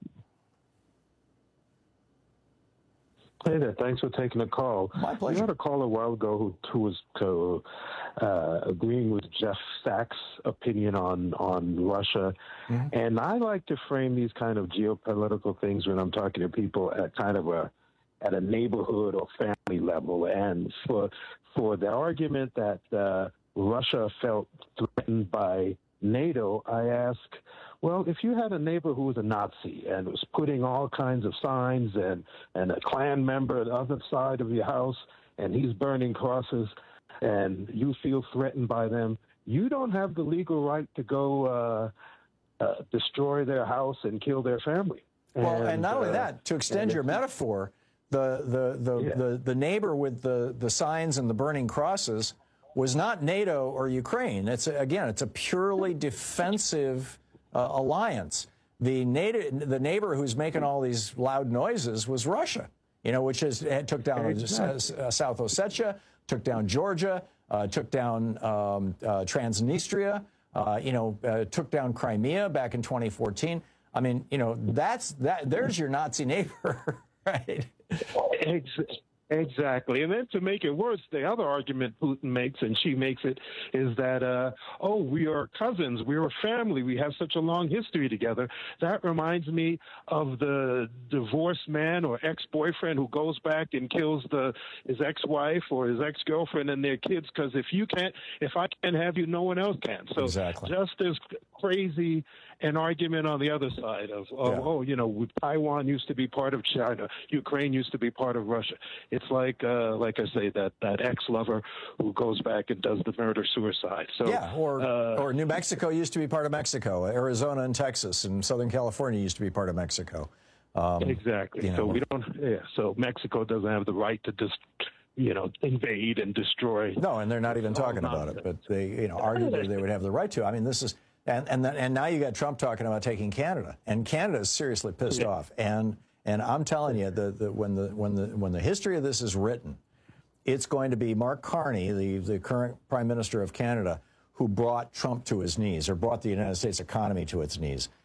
Hey there, thanks for taking the call. My pleasure. You had a call a while ago who, who was to, uh, agreeing with Jeff Sachs' opinion on, on Russia. Mm-hmm. And I like to frame these kind of geopolitical things when I'm talking to people at kind of a at a neighborhood or family level. And for for the argument that uh, Russia felt threatened by NATO, I ask, well, if you had a neighbor who was a Nazi and was putting all kinds of signs and, and a Klan member at the other side of your house, and he's burning crosses, and you feel threatened by them, you don't have the legal right to go uh, uh, destroy their house and kill their family. Well, and, And, not only uh, that, to extend and your if- metaphor, the the the, Yeah. the the neighbor with the the signs and the burning crosses was not NATO or Ukraine. It's a, again, it's a purely defensive uh, alliance. The NATO, the neighbor who's making all these loud noises was Russia. You know, which is it took down Exactly. uh, South Ossetia, took down Georgia, uh, took down um, uh, Transnistria. Uh, you know, uh, took down Crimea back in twenty fourteen. I mean, you know, that's that. There's your Nazi neighbor, right? Ex- Exactly. And then to make it worse, the other argument Putin makes, and she makes it, is that, uh, oh, we are cousins, we are family, we have such a long history together. That reminds me of the divorced man or ex-boyfriend who goes back and kills the his ex-wife or his ex-girlfriend and their kids, because if you can't, if I can't have you, no one else can. So Exactly. just as crazy an argument on the other side of, of Yeah. oh, you know, Taiwan used to be part of China, Ukraine used to be part of Russia. It's like, uh, like I say, that, that ex-lover who goes back and does the murder-suicide. So Yeah, or uh, or New Mexico used to be part of Mexico. Arizona and Texas and Southern California used to be part of Mexico. Um, exactly. you know, So we don't. Yeah. So Mexico doesn't have the right to just, you know, invade and destroy. No, and they're not even It's all talking about it. nonsense. But they, you know, arguably they would have the right to. I mean, this is and and then, and now you got Trump talking about taking Canada, and Canada is seriously pissed Yeah. off. And and I'm telling you, the, the when the when the when the history of this is written, it's going to be Mark Carney, the the current Prime Minister of Canada, who brought Trump to his knees, or brought the United States economy to its knees.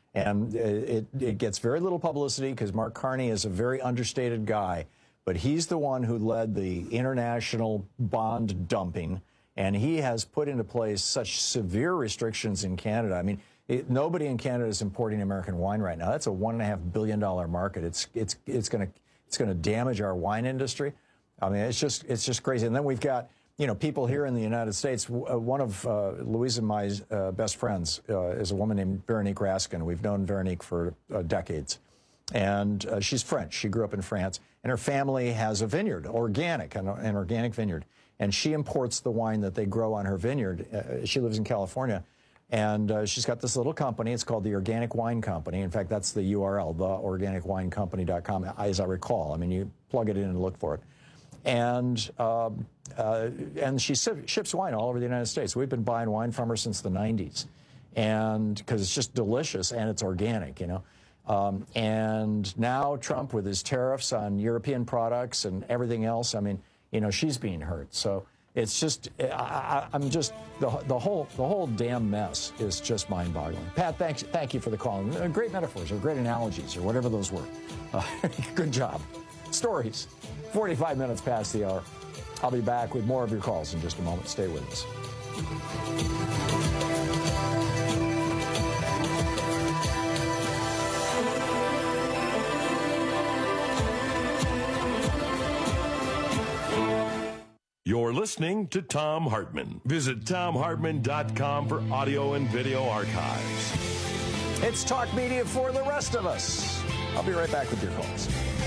And it, it gets very little publicity because Mark Carney is a very understated guy, but he's the one who led the international bond dumping, and he has put into place such severe restrictions in Canada. I mean, it, nobody in Canada is importing American wine right now. That's a one and a half billion dollar market. It's it's it's going to it's going to damage our wine industry. I mean, it's just it's just crazy. And then we've got, you know, people here in the United States. One of uh, Louise and my uh, best friends uh, is a woman named Veronique Raskin. We've known Veronique for uh, decades. And uh, she's French. She grew up in France. And her family has a vineyard, organic, an, an organic vineyard. And she imports the wine that they grow on her vineyard. Uh, she lives in California. And uh, she's got this little company. It's called the Organic Wine Company. In fact, that's the U R L, the organic wine company dot com, as I recall. I mean, you plug it in and look for it. And uh, uh, and she ships wine all over the United States. We've been buying wine from her since the nineties, and because it's just delicious and it's organic, you know. Um, and now Trump with his tariffs on European products and everything else, I mean, you know, she's being hurt. So it's just, I, I, I'm just, the, the whole the whole damn mess is just mind-boggling. Pat, thanks, thank you for the call. Great metaphors or great analogies or whatever those were. Uh, good job. Stories. forty-five minutes past the hour. I'll be back with more of your calls in just a moment. Stay with us. You're listening to Thom Hartmann. Visit Thom Hartmann dot com for audio and video archives. It's talk media for the rest of us. I'll be right back with your calls.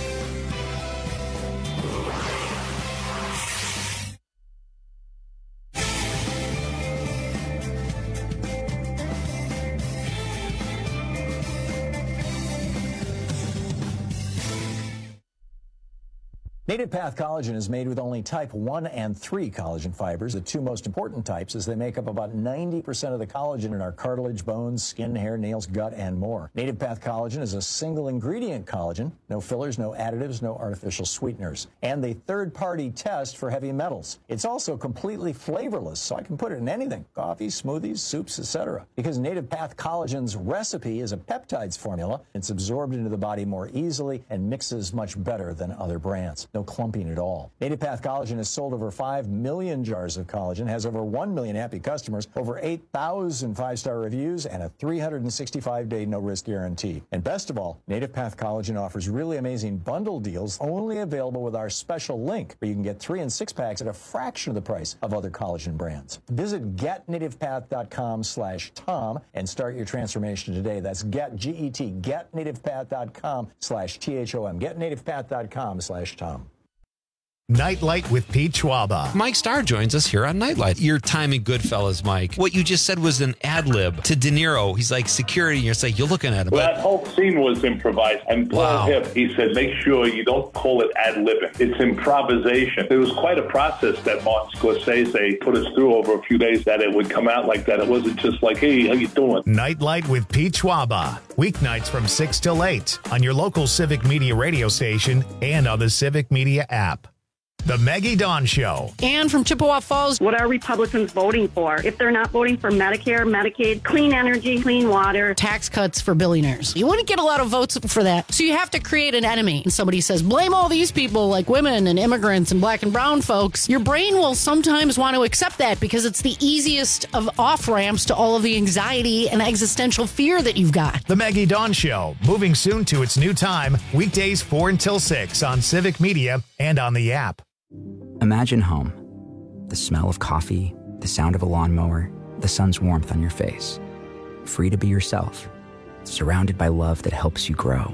Native Path Collagen is made with only type one and three collagen fibers, the two most important types, as they make up about ninety percent of the collagen in our cartilage, bones, skin, hair, nails, gut, and more. Native Path Collagen is a single ingredient collagen, no fillers, no additives, no artificial sweeteners, and a third-party test for heavy metals. It's also completely flavorless, so I can put it in anything, coffee, smoothies, soups, et cetera. Because Native Path Collagen's recipe is a peptides formula, it's absorbed into the body more easily and mixes much better than other brands. No clumping at all. Native Path Collagen has sold over five million jars of collagen, has over one million happy customers, over eight thousand five-star reviews, and a three hundred sixty-five day no-risk guarantee. And best of all, Native Path Collagen offers really amazing bundle deals only available with our special link, where you can get three and six packs at a fraction of the price of other collagen brands. Visit get native path dot com slash Tom and start your transformation today. That's get, G E T, get native path dot com slash T H O M, get native path dot com slash Tom. Nightlight with Pete Schwaba. Mike Starr joins us here on Nightlight. Your time in Goodfellas, Mike. What you just said was an ad lib to De Niro. He's like security, and you're like, you're looking at him. Well, that whole scene was improvised. And Paul wow. Hipp, he said, make sure you don't call it ad libbing. It's improvisation. It was quite a process that Martin Scorsese put us through over a few days, that it would come out like that. It wasn't just like, hey, how you doing? Nightlight with Pete Schwaba. Weeknights from six till eight on your local Civic Media radio station and on the Civic Media app. The Maggie Dawn Show. And from Chippewa Falls. What are Republicans voting for? If they're not voting for Medicare, Medicaid, clean energy, clean water. Tax cuts for billionaires. You wouldn't get a lot of votes for that. So you have to create an enemy. And somebody says, blame all these people like women and immigrants and black and brown folks. Your brain will sometimes want to accept that because it's the easiest of off-ramps to all of the anxiety and existential fear that you've got. The Maggie Dawn Show. Moving soon to its new time. Weekdays four until six on Civic Media and on the app. Imagine home. The smell of coffee, the sound of a lawnmower, the sun's warmth on your face. Free to be yourself, surrounded by love that helps you grow.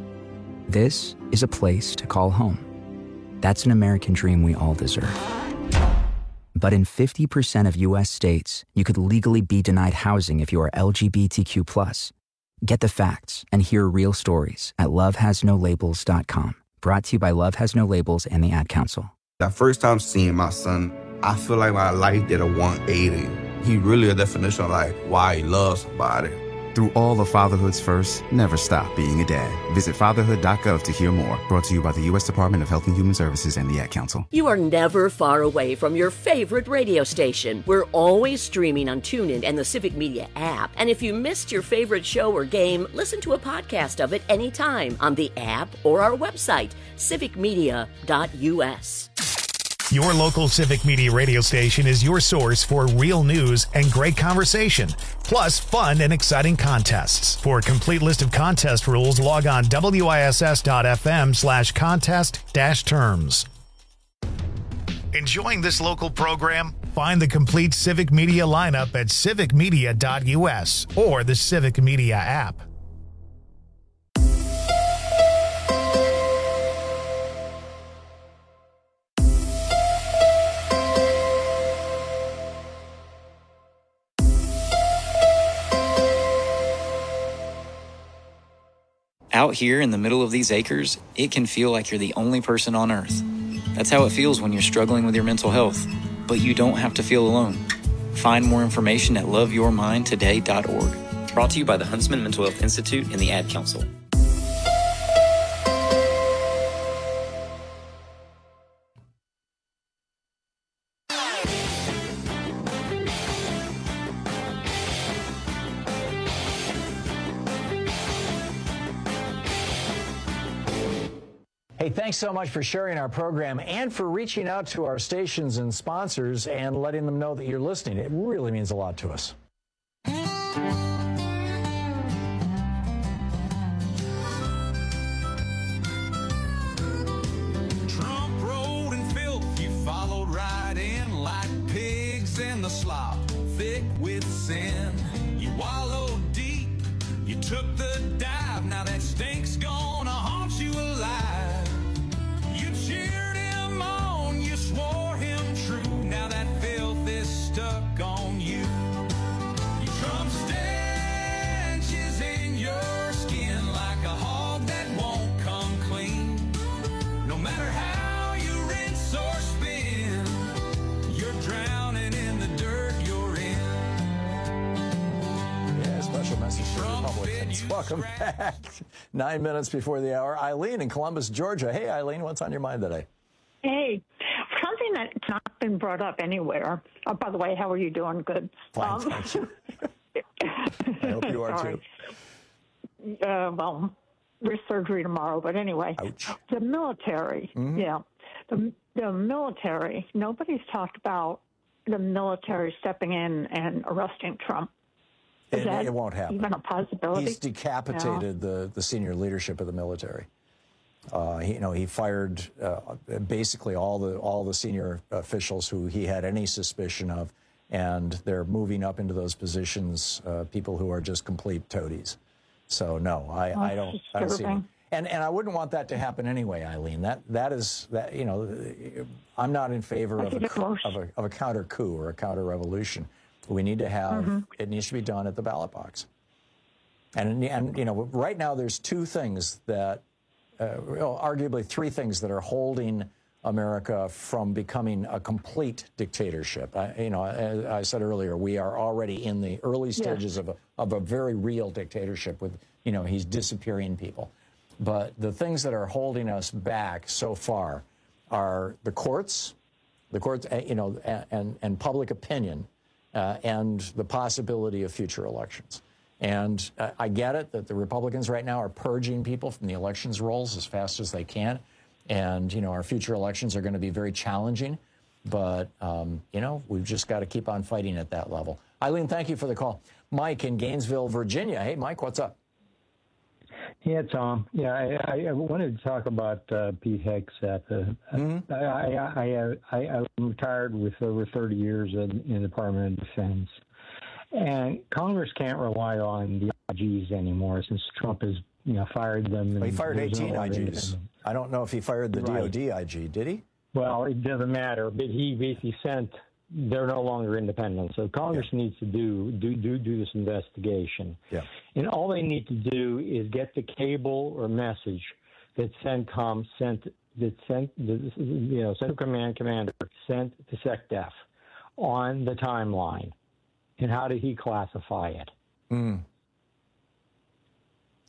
This is a place to call home. That's an American dream we all deserve. But in fifty percent of U S states, you could legally be denied housing if you are L G B T Q plus. Get the facts and hear real stories at love has no labels dot com. Brought to you by Love Has No Labels and the Ad Council. The first time seeing my son, I feel like my life did a one eighty. He really a definition of like why he loves somebody. Through all of fatherhood's firsts, never stop being a dad. Visit fatherhood dot gov to hear more. Brought to you by the U S Department of Health and Human Services and the Ad Council. You are never far away from your favorite radio station. We're always streaming on TuneIn and the Civic Media app. And if you missed your favorite show or game, listen to a podcast of it anytime on the app or our website, civic media dot u s. Your local Civic Media radio station is your source for real news and great conversation, plus fun and exciting contests. For a complete list of contest rules, log on W I S S dot F M slash contest dash terms. Enjoying this local program? Find the complete Civic Media lineup at civic media dot u s or the Civic Media app. Out here in the middle of these acres, it can feel like you're the only person on Earth. That's how it feels when you're struggling with your mental health. But you don't have to feel alone. Find more information at love your mind today dot org. Brought to you by the Huntsman Mental Health Institute and the Ad Council. Hey, thanks so much for sharing our program and for reaching out to our stations and sponsors and letting them know that you're listening. It really means a lot to us. Trump rolled in filth, you followed right in like pigs in the slop, thick with sin. You wallowed deep, you took the dive, now that stink's gonna haunt you alive. You cheered him on, you swore him true, now that filth is stuck on you. Your Trump stench is in your skin like a hog that won't come clean. No matter how you rinse or spin, you're drowning in the dirt you're in. Yeah, special message to Republicans. Welcome back. Nine minutes before the hour. Eileen in Columbus, Georgia. Hey, Eileen, what's on your mind today? Hey, something that's not been brought up anywhere. Oh, by the way, how are you doing? Good. Fine, Um, thank you. I hope you are sorry. too. Uh, well, wrist surgery tomorrow, but anyway, Ouch. the military. Mhm. Yeah, the the military. Nobody's talked about the military stepping in and arresting Trump. Is It, that it won't happen. even a possibility? He's decapitated the, the senior leadership of the military. Uh, he, you know, he fired uh, basically all the all the senior officials who he had any suspicion of, and they're moving up into those positions uh, people who are just complete toadies. So no, I, Oh, I don't. I don't see it. disturbing. And and I wouldn't want that to happen anyway, Eileen. That that is that you know, I'm not in favor I of think a, it's worse. of a of a counter coup or a counter revolution. We need to have Mhm. it needs to be done at the ballot box. And and you know, right now there's two things that, uh, well, arguably three things that are holding America from becoming a complete dictatorship. I, you know, as I said earlier, we are already in the early stages Yes. of a of a very real dictatorship. With you know, he's disappearing people. But the things that are holding us back so far are the courts, the courts, uh, you know, a- and and public opinion, uh, and the possibility of future elections. And uh, I get it that the Republicans right now are purging people from the elections rolls as fast as they can. And, you know, our future elections are going to be very challenging. But, um, you know, we've just got to keep on fighting at that level. Eileen, thank you for the call. Mike in Gainesville, Virginia. Hey, Mike, what's up? Yeah, Tom. Yeah, I, I, I wanted to talk about uh, Pete Hegseth. Uh, Mm-hmm. I, I, I, I, I'm retired with over thirty years in, in the Department of Defense. And Congress can't rely on the I Gs anymore since Trump has, you know, fired them. Well, he and fired there's no eighteen longer I Gs. independent. I don't know if he fired the Right. D O D I G, did he? Well, it doesn't matter, but he basically sent, they're no longer independent. So Congress yeah. needs to do, do, do, do this investigation. Yeah. And all they need to do is get the cable or message that CENTCOM sent, that sent, the, you know, Central Command Commander sent to SecDef on the timeline. And how did he classify it? Mm.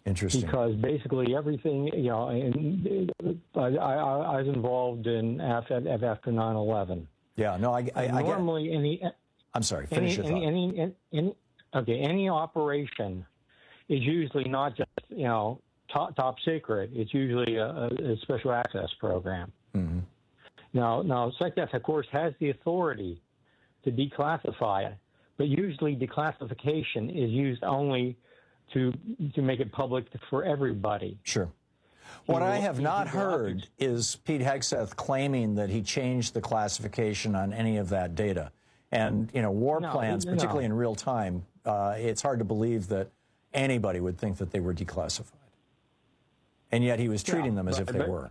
Interesting. Because basically everything, you know, and I, I, I was involved in after, after nine eleven. Yeah, no, I, I, I normally get, any. I'm sorry. Finish any, your thought. any, any, any, okay, any operation is usually not just, you know, top, top secret. It's usually a, a special access program. Mm-hmm. Now, now, SecDef, of course, has the authority to declassify it, but usually declassification is used only to to make it public for everybody. Sure. What I have not heard is Pete Hegseth claiming that he changed the classification on any of that data. And, you know, war No, plans, no. particularly in real time, uh, it's hard to believe that anybody would think that they were declassified. And yet he was treating Yeah, them as but- if they but- were.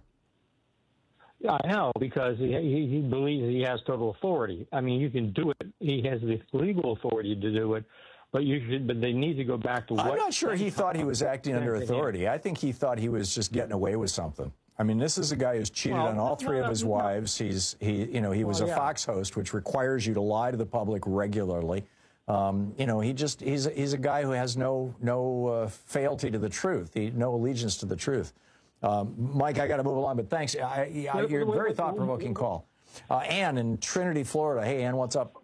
Yeah, I know, because he, he he believes he has total authority. I mean, you can do it. He has the legal authority to do it, but you should. But they need to go back to what. I'm not sure he thought he was acting under Yeah. authority. I think he thought he was just getting away with something. I mean, this is a guy who's cheated Well, on all three no, of his no. wives. He's he, you know, he was Well, a yeah. Fox host, which requires you to lie to the public regularly. Um, you know, he just he's he's a guy who has no no uh, fealty to the truth, he, no allegiance to the truth. Um, Mike, I got to move along, but thanks. I, I, you're a very thought-provoking call. Uh, Ann in Trinity, Florida. Hey, Ann, what's up?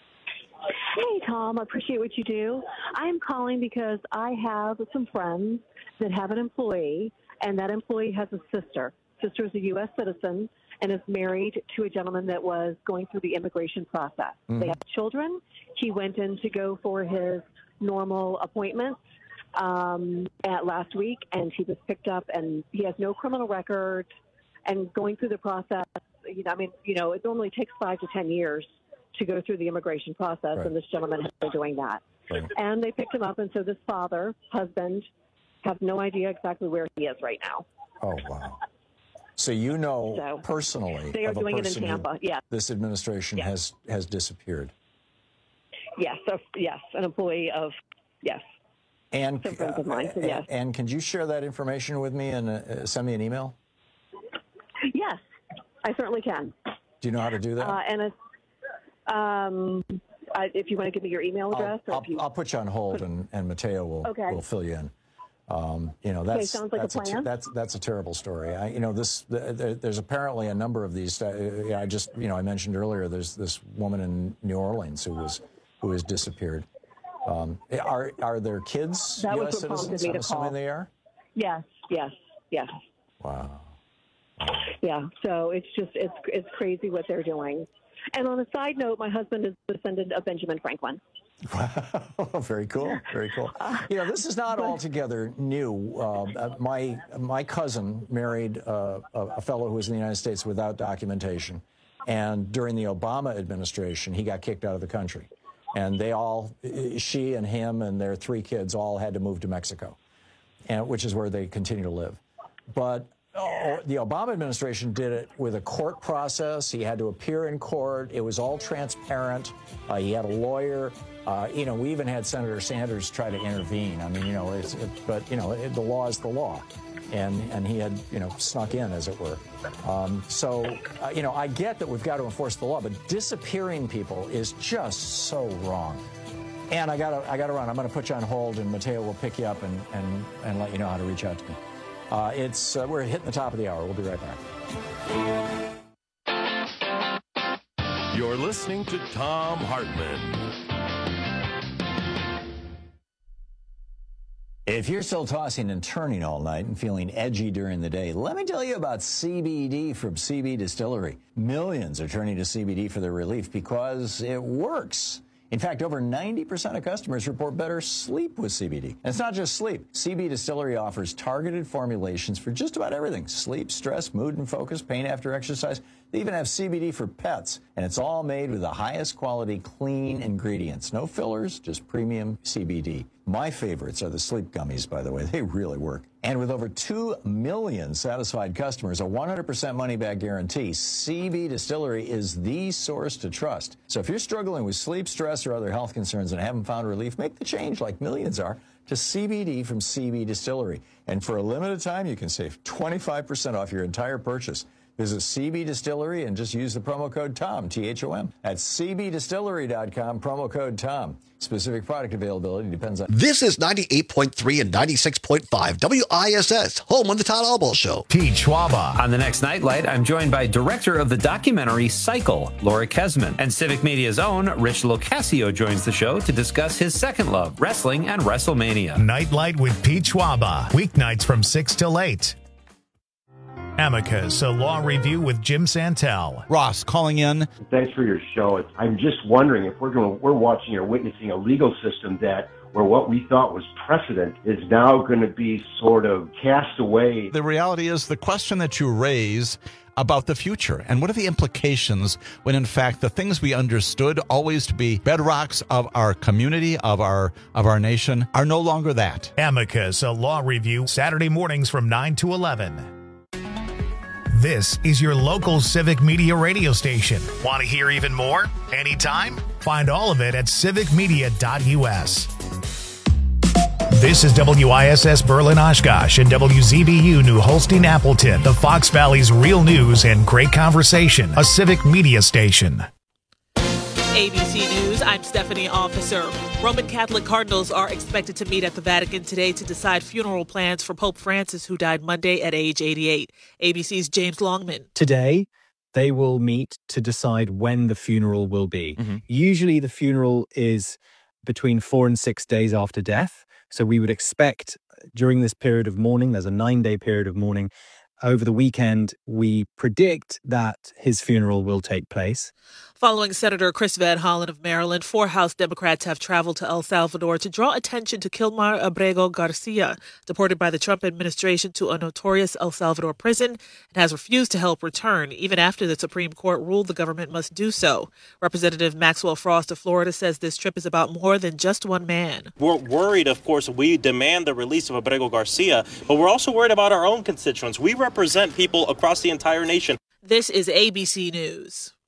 Hey, Tom. I appreciate what you do. I am calling because I have some friends that have an employee, and that employee has a sister. Sister is a U S citizen and is married to a gentleman that was going through the immigration process. Mhm. They have children. He went in to go for his normal appointments um, at last week, and he was picked up, and he has no criminal record. And going through the process, you know, I mean, you know, it normally takes five to ten years to go through the immigration process, Right. and this gentleman has been doing that. Right. And they picked him up, and so this father, husband, have no idea exactly where he is right now. Oh, wow. So you know So, personally they are of a doing it in person who Tampa, yeah. this administration Yeah. has has disappeared. Yes, so, yes, an employee of, yes. And, Some friends of mine, so and, yes. and can you share that information with me and uh, send me an email? Yes, I certainly can. Do you know how to do that? Uh, and it's, um, I, if you want to give me your email address. I'll, or if you, I'll put you on hold, and, and Mateo will Okay. will fill you in. Um, you know, Okay, that's sounds like a that's, ter- plan. that's that's a terrible story. I, you know, this the, the, there's apparently a number of these. Uh, yeah, I just you know I mentioned earlier. There's this woman in New Orleans who was who has disappeared. Um, are are there kids That U was S what prompted citizens? me I'm to assuming call. they are. yes, yes, yes. Wow. Yeah, so it's just, it's it's crazy what they're doing. And on a side note, my husband is a descendant of Benjamin Franklin. Very cool. Very cool. You know, this is not altogether new. Uh, my my cousin married uh, a, a fellow who was in the United States without documentation, and during the Obama administration, he got kicked out of the country, and they all, she and him and their three kids, all had to move to Mexico, and which is where they continue to live. But oh, the Obama administration did it with a court process. He had to appear in court. It was all transparent. Uh, he had a lawyer. Uh, you know, we even had Senator Sanders try to intervene. I mean, you know, it's, it, but, you know, it, the law is the law. And, and he had, you know, snuck in, as it were. Um, so, uh, you know, I get that we've got to enforce the law, but disappearing people is just so wrong. And I gotta, I gotta run. I'm going to put you on hold, and Mateo will pick you up and, and, and let you know how to reach out to me. Uh, it's uh, we're hitting the top of the hour. We'll be right back. You're listening to Thom Hartmann. If you're still tossing and turning all night and feeling edgy during the day, let me tell you about C B D from C B Distillery. Millions are turning to C B D for their relief because it works. In fact, over ninety percent of customers report better sleep with C B D. And it's not just sleep. C B Distillery offers targeted formulations for just about everything. Sleep, stress, mood and focus, pain after exercise. They even have C B D for pets. And it's all made with the highest quality, clean ingredients. No fillers, just premium C B D. My favorites are the sleep gummies, by the way. They really work. And with over two million satisfied customers, a one hundred percent money-back guarantee, C B Distillery is the source to trust. So if you're struggling with sleep, stress, or other health concerns and haven't found relief, make the change like millions are to C B D from C B Distillery. And for a limited time, you can save twenty-five percent off your entire purchase. Visit C B Distillery and just use the promo code TOM, T H O M, at C B distillery dot com, promo code TOM. Specific product availability depends on... This is ninety-eight point three and ninety-six point five W I S S, home on the Todd Albaugh Show. Pete Schwaba. On the next Nightlight, I'm joined by director of the documentary Cycle, Laura Kesman. And Civic Media's own Rich Locascio joins the show to discuss his second love, wrestling and WrestleMania. Nightlight with Pete Schwaba. Weeknights from six till eight. Amicus, a law review with Jim Santel. Ross calling in. Thanks for your show. I'm just wondering if we're going, we're watching or witnessing a legal system that where what we thought was precedent is now going to be sort of cast away. The reality is the question that you raise about the future and what are the implications when in fact the things we understood always to be bedrocks of our community, of our of our nation, are no longer that. Amicus, a law review, Saturday mornings from nine to eleven. This is your local Civic Media radio station. Want to hear even more? Anytime? Find all of it at civic media dot U S. This is W I S S Berlin Oshkosh and W Z B U New Holstein Appleton, the Fox Valley's real news and great conversation, a Civic Media station. A B C News, I'm Stephanie Officer. Roman Catholic cardinals are expected to meet at the Vatican today to decide funeral plans for Pope Francis, who died Monday at age eighty-eight. A B C's James Longman. Today, they will meet to decide when the funeral will be. Mm-hmm. Usually the funeral is between four and six days after death. So we would expect during this period of mourning, there's a nine-day period of mourning. Over the weekend, we predict that his funeral will take place. Following Senator Chris Van Hollen of Maryland, four House Democrats have traveled to El Salvador to draw attention to Kilmar Abrego Garcia, deported by the Trump administration to a notorious El Salvador prison and has refused to help return, even after the Supreme Court ruled the government must do so. Representative Maxwell Frost of Florida says this trip is about more than just one man. We're worried, of course, we demand the release of Abrego Garcia, but we're also worried about our own constituents. We represent people across the entire nation. This is A B C News.